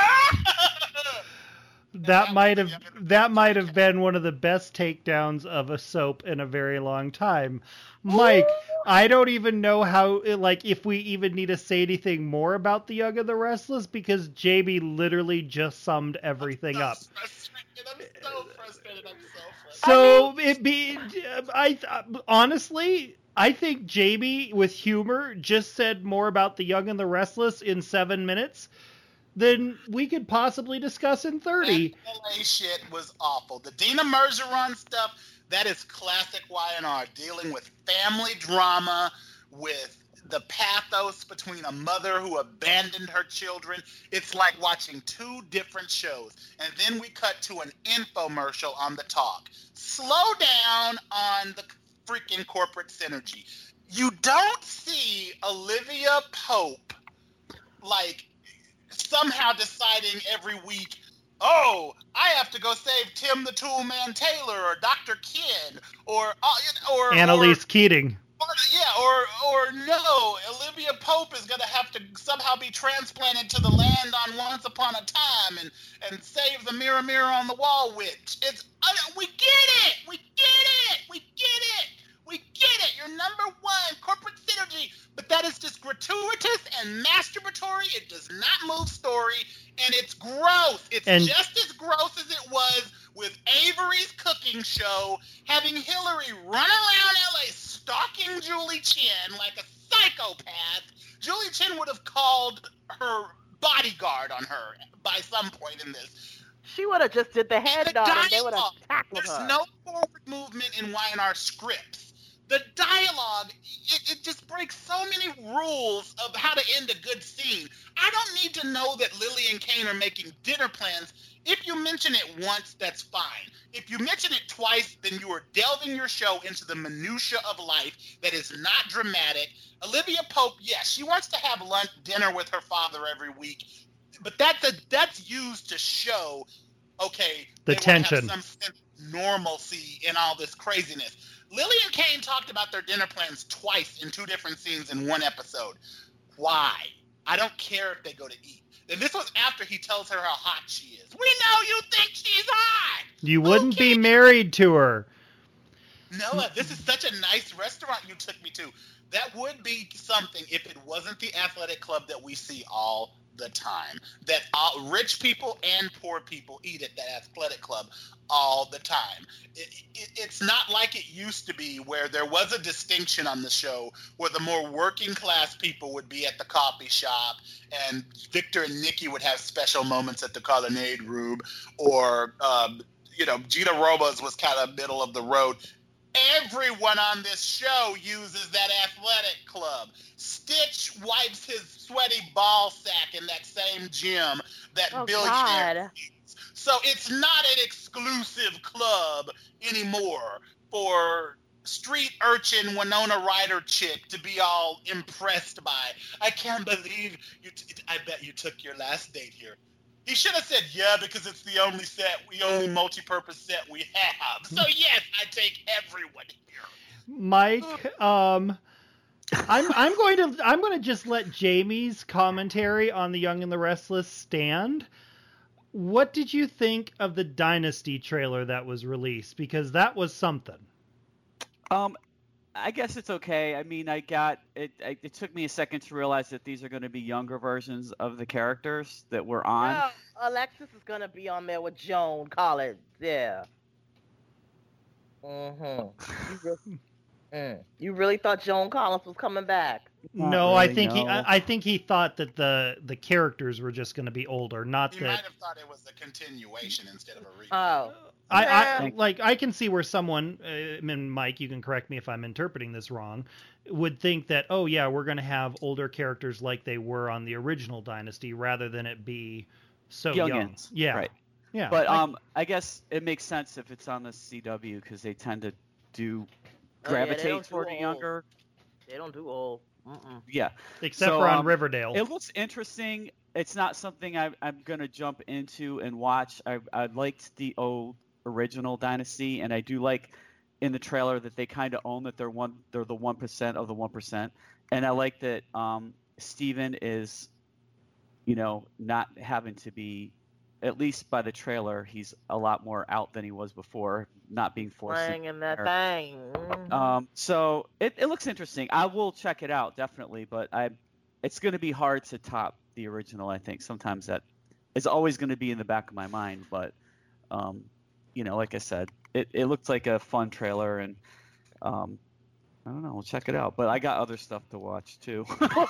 That might have that might have been one of the best takedowns of a soap in a very long time. Mike, I don't even know how, like, if we even need to say anything more about The Young and the Restless, because J B literally just summed everything I'm up. so frustrated. I'm so frustrated. I'm so frustrated. So I mean, it be, I honestly, I think Jamie with humor just said more about The Young and the Restless in seven minutes than we could possibly discuss in thirty. That L A shit was awful. The Dina Mergeron stuff, that is classic Y and R, dealing with family drama, with the pathos between a mother who abandoned her children. It's like watching two different shows. And then we cut to an infomercial on the talk. Slow down on the freaking corporate synergy. You don't see Olivia Pope, like, somehow deciding every week, oh, I have to go save Tim the Toolman Taylor or Doctor Ken or uh, or Annalise or, Keating. Or, yeah, or or no, Olivia Pope is gonna have to somehow be transplanted to the land on Once Upon a Time and and save the Mirror Mirror on the Wall witch. It's I, we get it, we get it, we get it, we get it. You're number one, corporate synergy, but that is just gratuitous and masturbatory. It does not move story, and it's gross. It's And- just as gross as it was with Avery's cooking show, having Hillary run around L A stalking Julie Chen like a psychopath. Julie Chen would have called her bodyguard on her by some point in this. she would have just did the head The nod and they would have dialogue, tackled there's her. no forward movement in Y and R scripts. The dialogue, it, it just breaks so many rules of how to end a good scene. I don't need to know that Lily and Kane are making dinner plans. If you mention it once, that's fine. If you mention it twice, then you are delving your show into the minutia of life that is not dramatic. Olivia Pope, yes, she wants to have lunch, dinner with her father every week, but that's a that's used to show, okay, The they want to have tension. some sense of normalcy in all this craziness. Lily and Kane talked about their dinner plans twice in two different scenes in one episode. Why? I don't care if they go to eat. And this was after he tells her how hot she is. We know you think she's hot! You Who wouldn't be cares? married to her. Noah, this is such a nice restaurant you took me to. That would be something if it wasn't the athletic club that we see all the time. That all, rich people and poor people eat at that athletic club all the time. It, it, it's not like it used to be where there was a distinction on the show where the more working class people would be at the coffee shop and Victor and Nikki would have special moments at the Colonnade Room, or, um, you know, Gina Robles was kind of middle of the road. Everyone on this show uses that athletic club. Stitch wipes his sweaty ball sack in that same gym that Oh, billionaire God. uses. So it's not an exclusive club anymore for street urchin Winona Ryder chick to be all impressed by. I can't believe you. T- I bet you took your last date here. He should have said, yeah, because it's the only set, the only multi-purpose set we have. So yes, I take everyone here. Mike, um, I'm I'm going to I'm going to just let Jamie's commentary on The Young and the Restless stand. What did you think of the Dynasty trailer that was released? Because that was something. Um, I guess it's okay. I mean, I got it. I, it took me a second to realize that these are going to be younger versions of the characters that were on. No, Alexis is gonna be on there with Joan Collins. Yeah. Mm-hmm. You, really, mm. you really thought Joan Collins was coming back? No, Not I really, think he no. I, I think he thought that the the characters were just going to be older, not He that. might have thought it was a continuation instead of a reboot. Oh. I, I Yeah. like I can see where someone, uh, I mean, Mike, you can correct me if I'm interpreting this wrong, would think that, oh yeah, we're going to have older characters like they were on the original Dynasty, rather than it be so young. Youngins, Yeah, right. yeah. But I- um, I guess it makes sense if it's on the C W because they tend to do Oh, yeah, they gravitate don't do toward a old. younger. They don't do old. Mm-mm. Yeah, except so, for on um, Riverdale. it looks interesting. It's not something I, I'm gonna jump into and watch. I I liked the old original Dynasty, and I do like in the trailer that they kind of own that they're one they're the one percent of the one percent, and I like that um, Steven is, you know, not having to be, at least by the trailer, he's a lot more out than he was before, not being forced. Playing in that there. thing. Mhm. Um, so it, it looks interesting. I will check it out definitely, but I, it's going to be hard to top the original. I think sometimes that is always going to be in the back of my mind, but um, you know, like I said, it, it looked like a fun trailer, and um, I don't know, we'll check it out. But I got other stuff to watch too.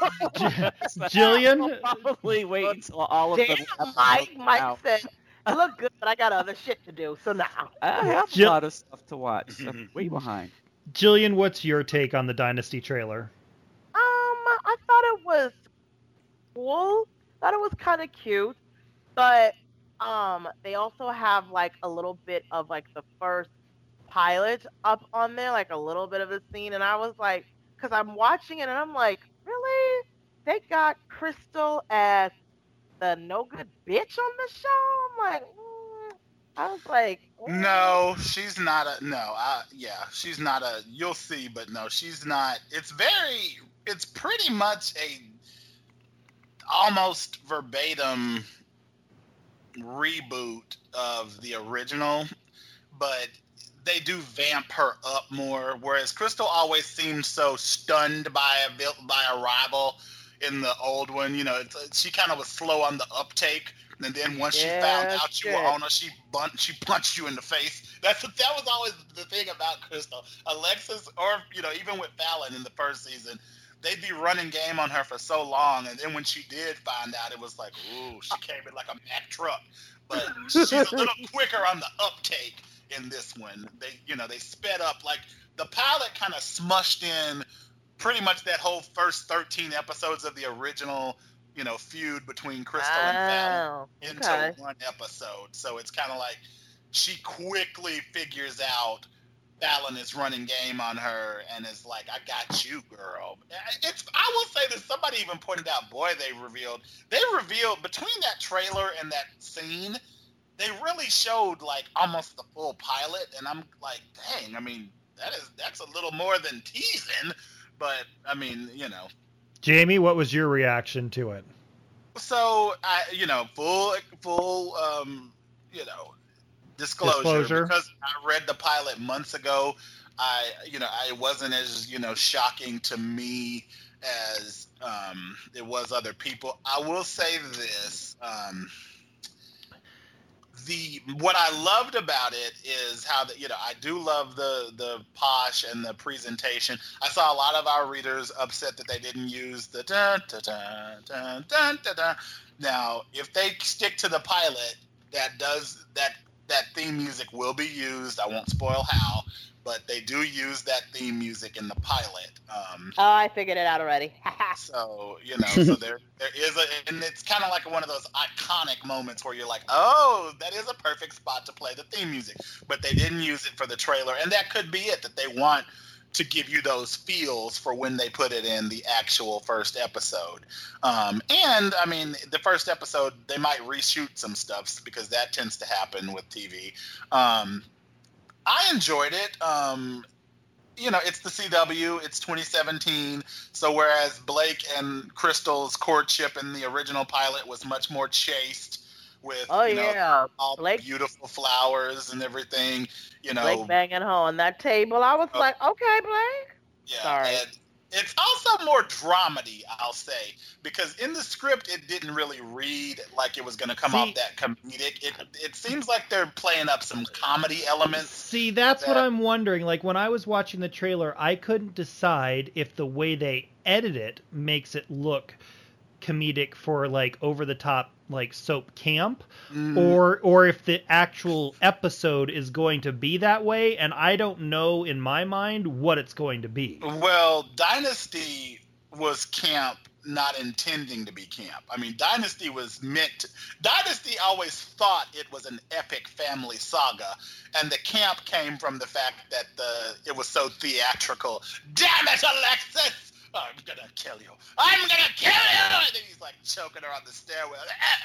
Jillian, I'll probably wait until all of Damn, the episodes Mike, come Mike out. said, I look good, but I got other shit to do, so now. I have Jill- a lot of stuff to watch. I'm way behind. Jillian, what's your take on the Dynasty trailer? Um, I thought it was cool. Thought it was kind of cute, but um, they also have like a little bit of like the first pilot up on there, like a little bit of a scene, and I was like, because I'm watching it and I'm like, really? They got Crystal as the no good bitch on the show? I'm like, mm. I was like, mm. No, she's not a no. I, yeah, she's not a. You'll see, but no, she's not. It's very. It's pretty much a almost verbatim reboot of the original, but they do vamp her up more. Whereas Crystal always seemed so stunned by a vil- by a rival in the old one. You know, it's, she kind of was slow on the uptake. And then once she found Yeah, out you shit. were on her, she bunt, she punched you in the face. That's that was always the thing about Crystal. Alexis, or you know, even with Fallon in the first season, they'd be running game on her for so long, and then when she did find out, it was like, ooh, she came in like a Mack truck. But she's a little quicker on the uptake in this one. They, you know, they sped up. Like the pilot kind of smushed in pretty much that whole first thirteen episodes of the original, you know, feud between Crystal and Fallon Oh, into okay. one episode. So it's kind of like she quickly figures out Fallon is running game on her and is like, I got you, girl. It's, I will say that somebody even pointed out, boy, they revealed, they revealed between that trailer and that scene, they really showed like almost the full pilot. And I'm like, dang, I mean, that is, that's a little more than teasing, but I mean, you know. Jamie, what was your reaction to it? So I, you know, full, full, um, you know, disclosure, Disclosure. because I read the pilot months ago. I, you know, I, it wasn't as, you know, shocking to me as um, it was other people. I will say this. Um, the what I loved about it is how the, you know, I do love the the posh and the presentation. I saw a lot of our readers upset that they didn't use the dun dun dun dun dun dun. dun. Now, if they stick to the pilot, that does that that theme music will be used. I won't spoil how, but they do use that theme music in the pilot. Um, Oh, I figured it out already. so, you know, so there there is a, and it's kind of like one of those iconic moments where you're like, oh, that is a perfect spot to play the theme music. But they didn't use it for the trailer, and that could be it, that they want, to give you those feels for when they put it in the actual first episode. Um, and, I mean, the first episode, they might reshoot some stuff because that tends to happen with T V. Um, I enjoyed it. Um, you know, it's the C W. It's twenty seventeen. So whereas Blake and Crystal's courtship in the original pilot was much more chaste, with Oh you know yeah, all Blake, the beautiful flowers and everything, you know. Blake banging her on that table. I was Oh. like, okay, Blake. Yeah, Sorry. and it's also more dramedy, I'll say, because in the script it didn't really read like it was going to come See- off that comedic. It it seems like they're playing up some comedy elements. See, that's what that- I'm wondering. Like, when I was watching the trailer, I couldn't decide if the way they edit it makes it look comedic for, like, over-the-top, like, soap camp, Mm, or or if the actual episode is going to be that way, and I don't know in my mind what it's going to be. well, Dynasty was camp, not intending to be camp. I mean, Dynasty was meant to, Dynasty always thought it was an epic family saga, and the camp came from the fact that the it was so theatrical. Damn it, Alexis! I'm gonna kill you. I'm gonna kill you! And then he's like choking her on the stairwell.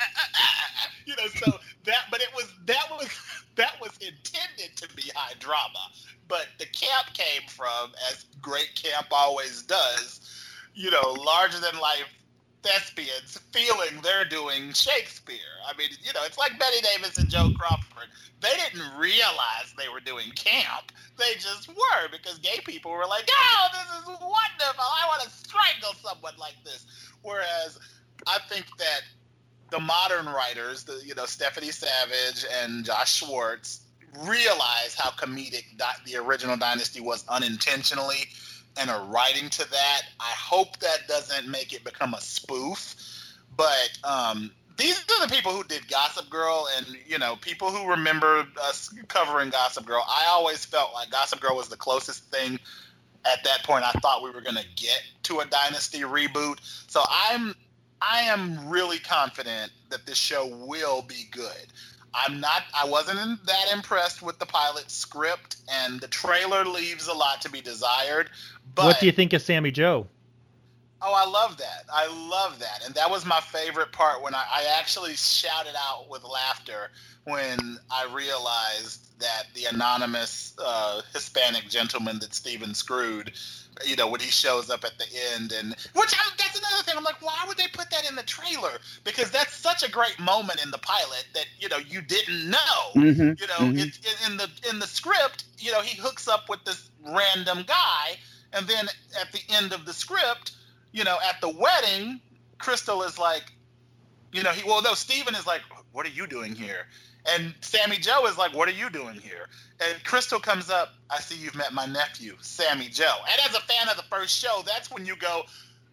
You know, so that, but it was that was that was intended to be high drama. But the camp came from, as great camp always does, you know, larger than life thespians feeling they're doing Shakespeare. I mean, you know, it's like Betty Davis and Joe Crawford. They didn't realize they were doing camp. They just were, because gay people were like, oh, this is wonderful. I want to strangle someone like this. Whereas I think that the modern writers, the you know, Stephanie Savage and Josh Schwartz, realize how comedic di- the original Dynasty was unintentionally, and are writing to that. I hope that doesn't make it become a spoof. But um, these are the people who did Gossip Girl, and, you know, people who remember us covering Gossip Girl. I always felt like Gossip Girl was the closest thing at that point I thought we were going to get to a Dynasty reboot. So I'm I am really confident that this show will be good. I'm not, I wasn't in, that impressed with the pilot script, and the trailer leaves a lot to be desired. But, What do you think of Sammy Joe? oh, I love that. I love that. And that was my favorite part, when I, I actually shouted out with laughter when I realized that the anonymous uh, Hispanic gentleman that Steven screwed, you know, when he shows up at the end, and which I'm, that's another thing. I'm like, why would they put that in the trailer? Because that's such a great moment in the pilot that, you know, you didn't know. Mm-hmm. You know, Mhm. it, it, in the in the script, you know, he hooks up with this random guy, and then at the end of the script, you know, at the wedding, Crystal is like, you know, he well, no, Steven is like, what are you doing here? And Sammy Joe is like, what are you doing here? And Crystal comes up, I see you've met my nephew, Sammy Joe. And as a fan of the first show, that's when you go,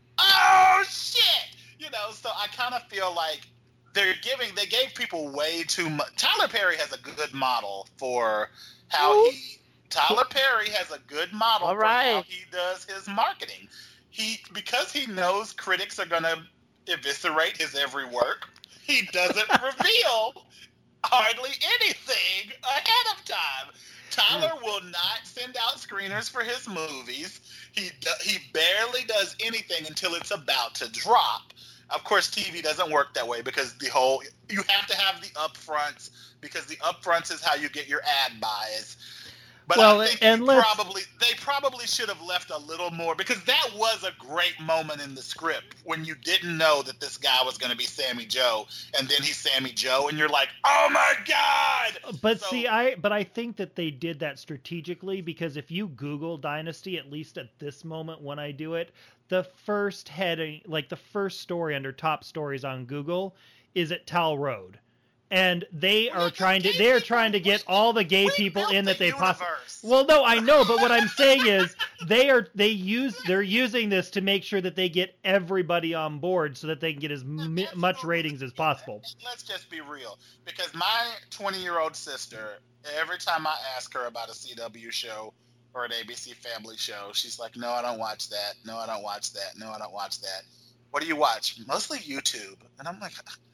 oh, shit! You know, so I kind of feel like they're giving, they gave people way too much. Tyler Perry has a good model for how he, Tyler Perry has a good model All for how right. he does his marketing. He, because he knows critics are going to eviscerate his every work, he doesn't reveal hardly anything ahead of time. Tyler will not send out screeners for his movies. He do, he barely does anything until it's about to drop. Of course, T V doesn't work that way, because the whole you have to have the upfronts, because the upfronts is how you get your ad buys. But Well, I think and you let's- probably they probably should have left a little more, because that was a great moment in the script when you didn't know that this guy was going to be Sammy Joe, and then he's Sammy Joe, and you're like, oh my god! But So- see, I but I think that they did that strategically, because if you Google Dynasty, at least at this moment when I do it, the first heading, like the first story under top stories on Google, is at Tal Road, and they Well, are the trying to gay they're people- trying to get we- all the gay we people built in that the they possibly. universe. Well, no, I know, but what I'm saying is they are they use they're using this to make sure that they get everybody on board so that they can get as mi- much ratings as possible. Let's just be real, because my twenty-year-old sister, every time I ask her about a C W show or an A B C Family show, she's like, no, I don't watch that. No, I don't watch that. No, I don't watch that. What do you watch? Mostly YouTube. And I'm like,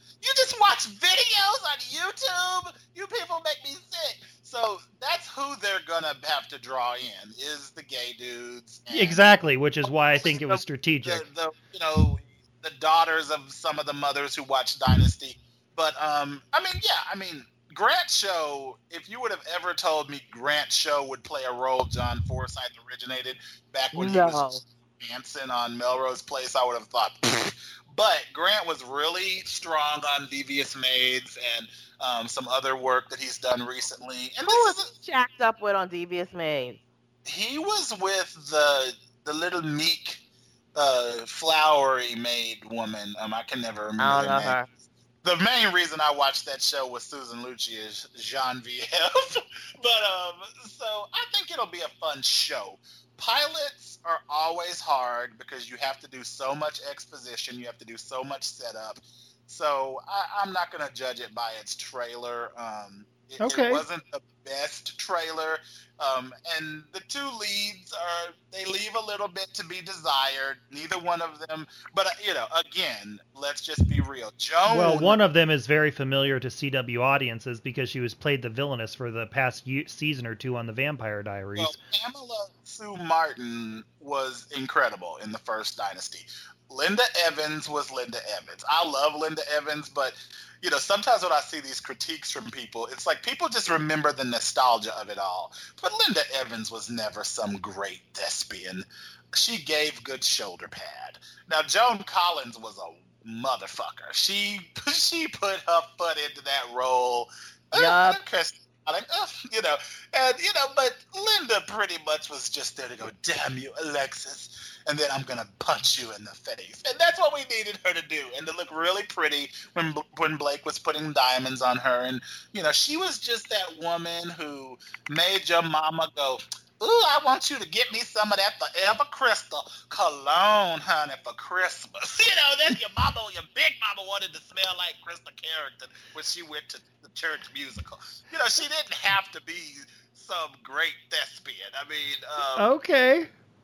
You just watch videos on YouTube? You people make me sick. So that's who they're going to have to draw in, is the gay dudes. And exactly, which is why I think it was strategic. The, the, you know, the daughters of some of the mothers who watch Dynasty. But, um, I mean, yeah, I mean, Grant Show, if you would have ever told me Grant Show would play a role John Forsythe originated back when No. he was dancing on Melrose Place, I would have thought, pfft. But Grant was really strong on Devious Maids and um, some other work that he's done recently. And Who this was is he jacked up with on Devious Maids? a, he was with the the little meek, uh, flowery maid woman. Um, I can never remember I don't her know name. her. The main reason I watched that show was Susan Lucci's Genevieve. But um, so I think it'll be a fun show. Pilots are always hard because you have to do so much exposition. You have to do so much setup. So I, I'm not going to judge it by its trailer. Um, it, Okay. it wasn't the best trailer. Um, and the two leads are, they leave a little bit to be desired. Neither one of them, but uh, you know, again, let's just be real. Joan. Well, one of them is very familiar to C W audiences because she was played the villainess for the past year, season or two on the Vampire Diaries. Well, Pamela Sue Martin was incredible in the first Dynasty. Linda Evans was Linda Evans. I love Linda Evans, but you know, sometimes when I see these critiques from people, it's like people just remember the nostalgia of it all. But Linda Evans was never some great thespian. She gave good shoulder pad. Now, Joan Collins was a motherfucker. She she put her foot into that role. Yup. Like, uh, you know, and you know, but Linda pretty much was just there to go, damn you, Alexis, and then I'm gonna punch you in the face, and that's what we needed her to do, and to look really pretty when when Blake was putting diamonds on her, and you know, she was just that woman who made your mama go, ooh, I want you to get me some of that Forever Crystal cologne, honey, for Christmas. You know, that's your mama, your big mama wanted to smell like Krista Carrington when she went to the church musical. You know, she didn't have to be some great thespian. I mean, um, Okay.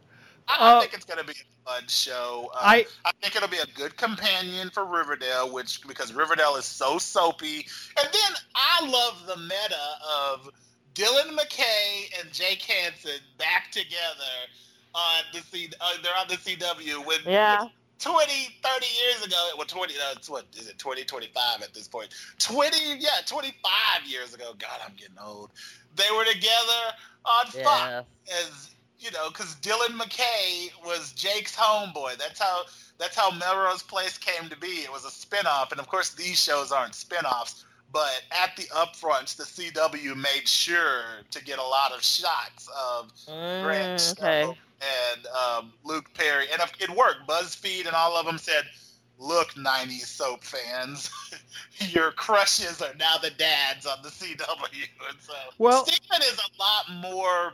I, I Uh, think it's going to be a fun show. Uh, I I think it'll be a good companion for Riverdale, which because Riverdale is so soapy. And then I love the meta of Dylan McKay and Jake Hansen back together on the C. Uh, they're on the C W when Yeah. twenty, thirty years ago. Well, twenty. Uh, it's what is it? twenty, twenty-five at this point. twenty, yeah, twenty-five years ago. God, I'm getting old. They were together on Yeah. Fox as you know, because Dylan McKay was Jake's homeboy. That's how. That's how Melrose Place came to be. It was a spinoff, and of course, these shows aren't spinoffs. But at the upfronts, the C W made sure to get a lot of shots of Grant Mm, Stowe okay. and um, Luke Perry. And it worked. BuzzFeed and all of them said, look, nineties soap fans, your crushes are now the dads on the C W. And so Well- Steven is a lot more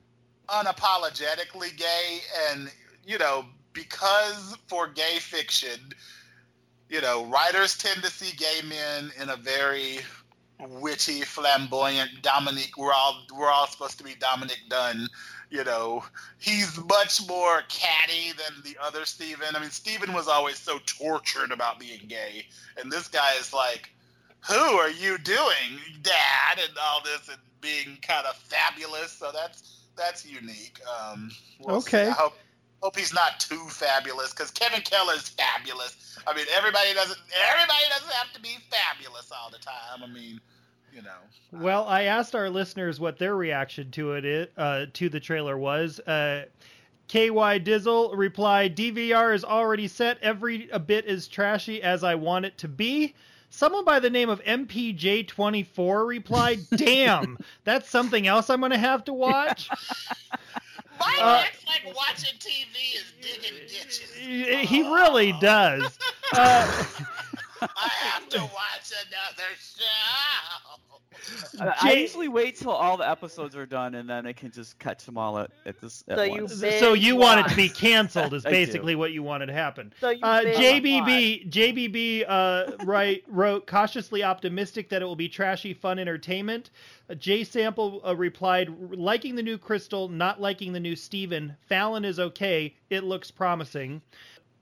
unapologetically gay. And, you know, because for gay fiction, you know, writers tend to see gay men in a very witty, flamboyant Dominique. We're all we're all supposed to be Dominic Dunn. You know, he's much more catty than the other Steven. I mean, Steven was always so tortured about being gay, and this guy is like, "Who are you doing, Dad?" and all this, and being kind of fabulous. So that's that's unique. Um, we'll Okay. see. I hope. Hope he's not too fabulous because Kevin Keller's fabulous. I mean, everybody doesn't. Everybody doesn't have to be fabulous all the time. I mean, you know. Well, I asked our listeners what their reaction to it is, uh, to the trailer was. Uh, K Y Dizzle replied, D V R is already set. Every a bit as trashy as I want it to be. Someone by the name of M P J twenty-four replied, damn, that's something else I'm going to have to watch. My Uh, next like watching T V is digging ditches. He he really does. Uh, I have to watch another show. I, I Jay- usually wait till all the episodes are done, and then I can just catch them all at, at this. At So you once. binge so you want it to watch. be canceled is I do. basically what you wanted to happen. So you Uh, binge J B watch. B J B B uh, right, wrote, cautiously optimistic that it will be trashy, fun entertainment. Uh, J Sample uh, replied, liking the new Crystal, not liking the new Steven. Fallon is okay. It looks promising.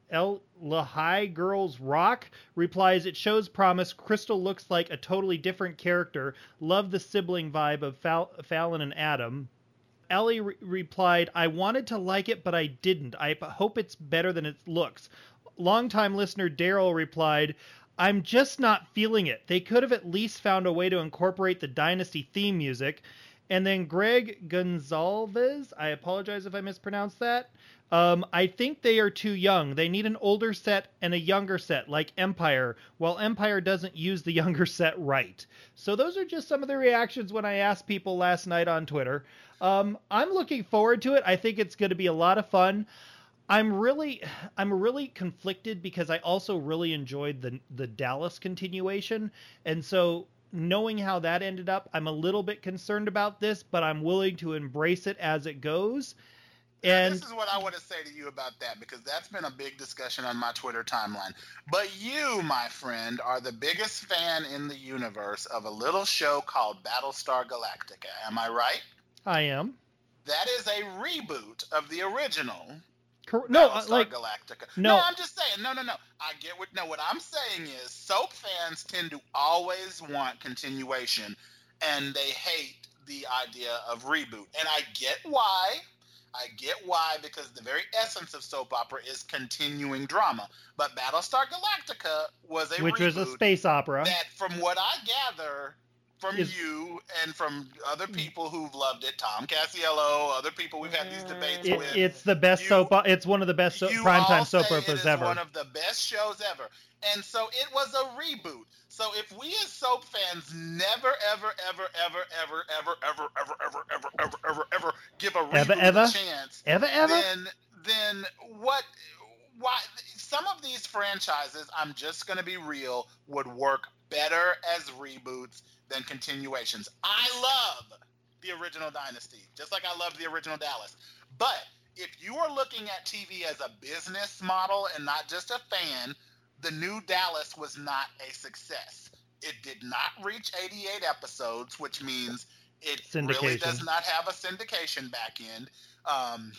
El Lahai Girls Rock replies, it shows promise. Crystal looks like a totally different character. Love the sibling vibe of Fal- Fallon and Adam. Ellie re- replied, I wanted to like it, but I didn't. I hope it's better than it looks. Longtime listener Daryl replied, I'm just not feeling it. They could have at least found a way to incorporate the Dynasty theme music. And then Greg Gonzalez, I apologize if I mispronounced that. Um, I think they are too young. They need an older set and a younger set, like Empire, while Empire doesn't use the younger set right. So those are just some of the reactions when I asked people last night on Twitter. Um, I'm looking forward to it. I think it's going to be a lot of fun. I'm really, I'm really conflicted because I also really enjoyed the the Dallas continuation, and so knowing how that ended up, I'm a little bit concerned about this, but I'm willing to embrace it as it goes. And this is what I want to say to you about that, because that's been a big discussion on my Twitter timeline. But you, my friend, are the biggest fan in the universe of a little show called Battlestar Galactica. Am I right? I am. That is a reboot of the original. Cor- no, uh, Battlestar like Galactica. no. no, I'm just saying. No, no, no. I get what. No, what I'm saying is, soap fans tend to always want continuation, and they hate the idea of reboot. And I get why. I get why, because the very essence of soap opera is continuing drama. But Battlestar Galactica was a which reboot was a space opera. that, from what I gather from Is- you and from other people who've loved it, Tom Casiello, other people we've had these debates It, with. it's the best You- soap. o- It's one of the best so- you primetime all soap say operas it is ever. one of the best shows ever. And so it was a reboot. So if we as soap fans never, ever, ever, ever, ever, ever, ever, ever, ever, ever, ever, ever, ever give a Ever, reboot ever? a chance, ever, ever. then then what? Why? Some of these franchises, I'm just going to be real, would work better as reboots than continuations. I love the original Dynasty, just like I love the original Dallas. But if you are looking at T V as a business model and not just a fan, the new Dallas was not a success. It did not reach eighty-eight episodes, which means it really Syndication. does not have a syndication back end. Um,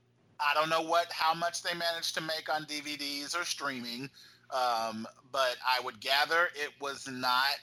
I don't know what how much they managed to make on D V Ds or streaming, um, but I would gather it was not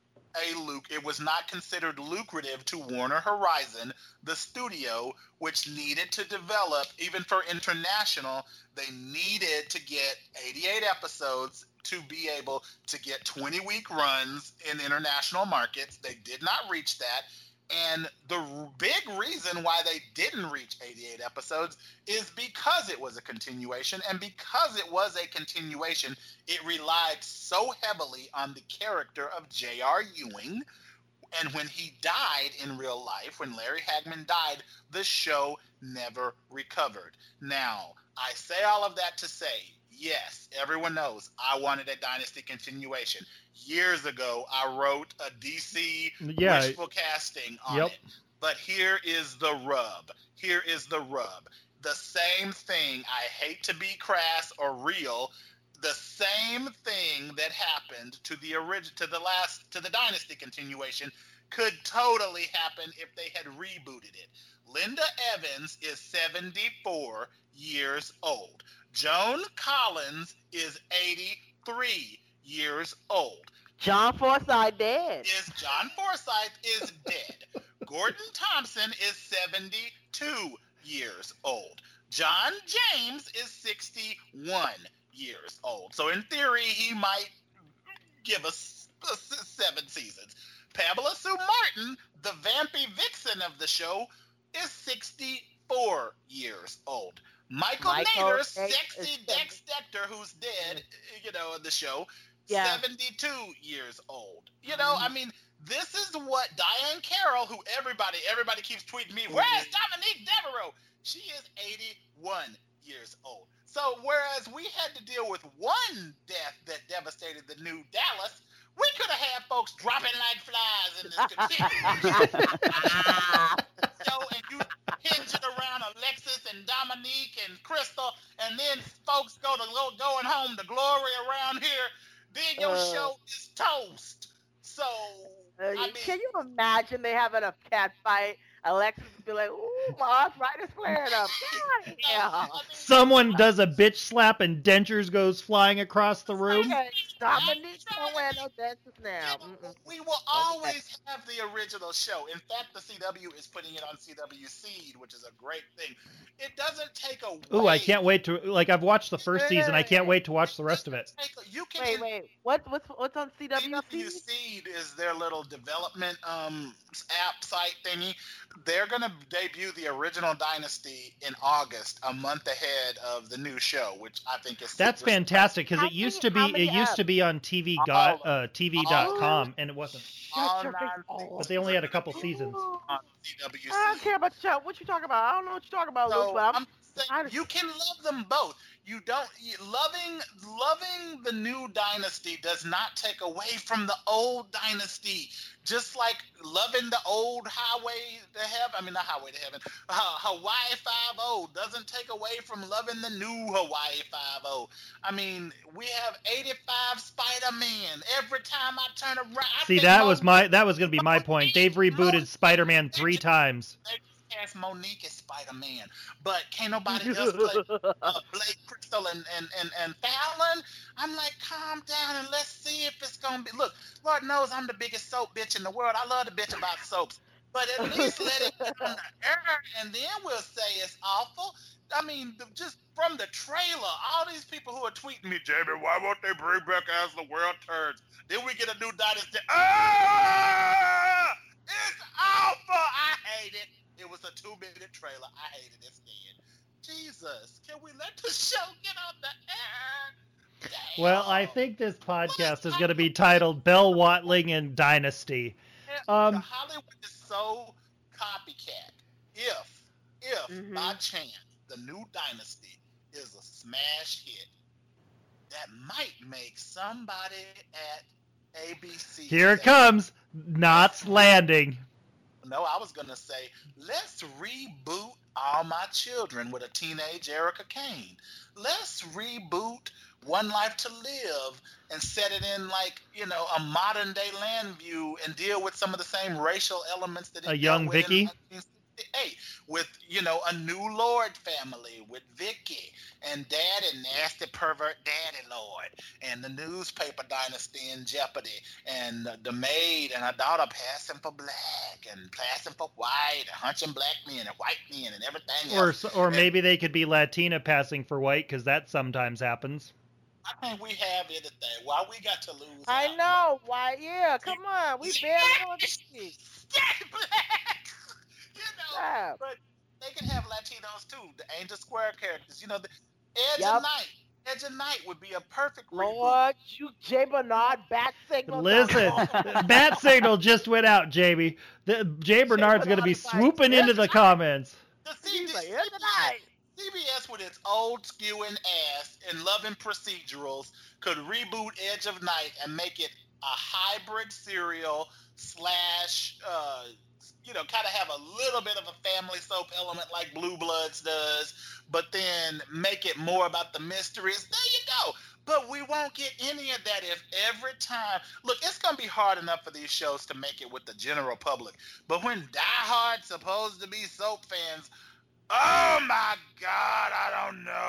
a luc- It was not considered lucrative to Warner Horizon, the studio, which needed to develop, even for international, they needed to get eighty-eight episodes to be able to get twenty-week runs in international markets. They did not reach that. And the r- big reason why they didn't reach eighty-eight episodes is because it was a continuation. And because it was a continuation, it relied so heavily on the character of J R. Ewing. And when he died in real life, when Larry Hagman died, the show never recovered. Now, I say all of that to say, yes, everyone knows I wanted a Dynasty continuation. Years ago, I wrote a D C Yeah. wishful casting on Yep. it. But here is the rub. Here is the rub. The same thing, I hate to be crass or real, the same thing that happened to the origin to the last to the Dynasty continuation could totally happen if they had rebooted it. Linda Evans is seventy-four years old. Joan Collins is eighty-three years old. John Forsythe dead. Is John Forsythe is dead. Gordon Thompson is seventy-two years old. John James is sixty-one years old. So in theory, he might give us uh, seven seasons. Pamela Sue Martin, the vampy vixen of the show, is sixty-four years old. Michael, Michael Nader, Nader sexy is Dex Dector, who's dead, you know, in the show, Yeah. seventy-two years old. You know, I mean, this is what Diane Carroll, who everybody, everybody keeps tweeting me, where's Dominique Devereaux? She is eighty-one years old. So whereas we had to deal with one death that devastated the new Dallas, we could have had folks dropping like flies in this continuation show, and you hinge it around Alexis and Dominique and Crystal, and then folks go to go, going home to glory around here. Then your Uh. show is toast. So Uh, I mean, can you imagine they having a cat fight Alexis would be like, ooh, my arthritis flaring up. Yeah. Someone does a bitch slap and dentures goes flying across the room. Okay, Dominique don't wear no dentures now. Mm-mm. We will always have the original show. In fact, the C W is putting it on C W Seed, which is a great thing. It doesn't take away. Ooh, I can't wait to, like, I've watched the first season. I can't wait to watch the rest of it. You can Wait, wait. What, what's what's on C W C? C W Seed is their little development um, app site thingy. They're going to debut the original Dynasty in August, a month ahead of the new show, which I think is That's super fantastic because How it used many- to how be many it used to be on T V got uh, T V dot com and it wasn't. All Shut your nine face. Oh. But they only had a couple seasons. on C W C. I don't care about the show. What you talking about? I don't know what you're talking about, Luke, So but I'm, I'm saying you can love them both. You don't you, loving loving the new Dynasty does not take away from the old Dynasty. Just like loving the old Highway to Heaven, I mean not Highway to Heaven, uh, Hawaii Five-O doesn't take away from loving the new Hawaii Five-O. I mean, we have eighty-five Spider-Man. Every time I turn around, I See, think that was Monique- my that was going to be my point. They've rebooted Spider-Man three times. They cast Monique as Spider-Man, but can't nobody else play uh, Blake Crystal and, and, and, and Fallon. I'm like, calm down and let's see if it's gonna be. Look, Lord knows I'm the biggest soap bitch in the world. I love to bitch about soaps, but at least let it get on the air, and then we'll say it's awful. I mean, the, just from the trailer, all these people who are tweeting me, Jamie, why won't they bring back As the World Turns? Then we get a new Dynasty. Ah! It's awful. I hate it. It was a two-minute trailer. I hated it instead. Jesus, can we let the show get on the air? Damn. Well, I think this podcast is going to be titled Bell Watling and Dynasty. Um, Hollywood is so copycat. If, if Mhm. by chance the new Dynasty is a smash hit, that might make somebody at A B C. Here it say, comes. Knots Landing. No, I was gonna say, let's reboot All My Children with a teenage Erica Kane. Let's reboot One Life to Live and set it in like, you know, a modern day land view and deal with some of the same racial elements that it A young dealt with in Vicky? nineteen sixty-eight, with, you know, a new Lord family with Vicky and Daddy, nasty pervert Daddy Lord, and the newspaper dynasty in jeopardy, and the maid and her daughter passing for black and passing for white, and hunching black men and white men and everything Or else. or maybe they could be Latina passing for white because that sometimes happens. I think we have anything. Why we got to lose? I out? know. Why? Yeah, come on. We barely on the Stay black. You know, Yeah. but they can have Latinos too. The Angel Square characters. You know, the Edge Yup. of Night. Edge of Night would be a perfect reboot. Lord, you Jay Bernard bat signal. Listen, bat signal just went out, Jamie. The, Jay Bernard's going to be swooping into the comments. The C- He's like, C- "Edge of Night." C B S with its old skewing ass and loving procedurals could reboot Edge of Night and make it a hybrid serial slash, uh, you know, kind of have a little bit of a family soap element like Blue Bloods does, but then make it more about the mysteries. There you go. But we won't get any of that if every time. Look, it's going to be hard enough for these shows to make it with the general public. But when diehard, supposed to be soap fans, oh my God, I don't know.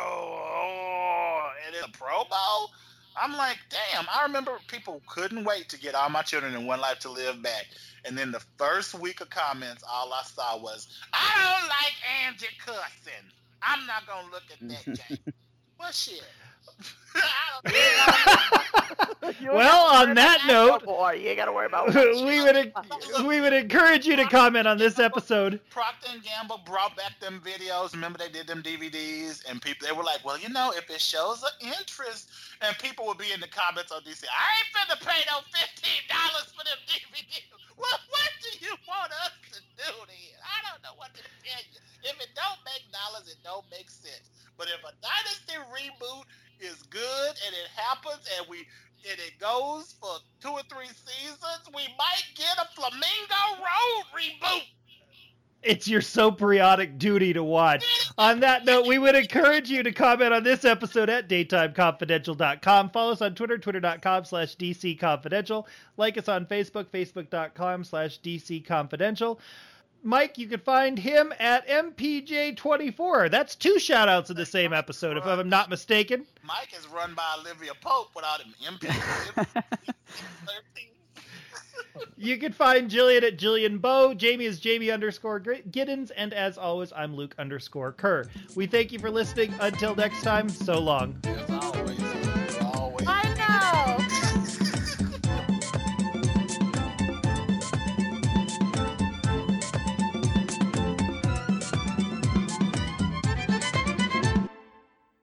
Oh, and it's a Pro Bowl? I'm like, damn, I remember people couldn't wait to get All My Children and One Life to Live back. And then the first week of comments, all I saw was, I don't like Angie cussing. I'm not going to look at that, Jay. Well, shit. I don't You Well, ain't on gotta worry that about no note, more. You ain't got to worry about we would we would encourage you to comment on this episode. Procter and Gamble brought back them videos. Remember they did them D V Ds, and people they were like, "Well, you know, if it shows an interest," and people would be in the comments on D C, "I ain't finna pay no fifteen dollars for them D V Ds." Well, what do you want us to do then? I don't know what to tell you. If it don't make dollars, it don't make sense. But if a Dynasty reboot is good and it happens, and we and it goes for two or three seasons, we might get a Flamingo Road reboot. It's your so periodic duty to watch. On that note, we would encourage you to comment on this episode at daytime confidential dot com. Follow us on Twitter, twitter dot com slash D C confidential. Like us on Facebook, facebook dot com slash D C confidential. Mike, you can find him at M P J twenty-four. That's two shout-outs in the same episode, if I'm not mistaken. Mike is run by Olivia Pope without him. M P J thirteen. You can find Jillian at Jillian Bow. Jamie is Jamie underscore Giddens. And as always, I'm Luke underscore Kerr. We thank you for listening. Until next time, so long.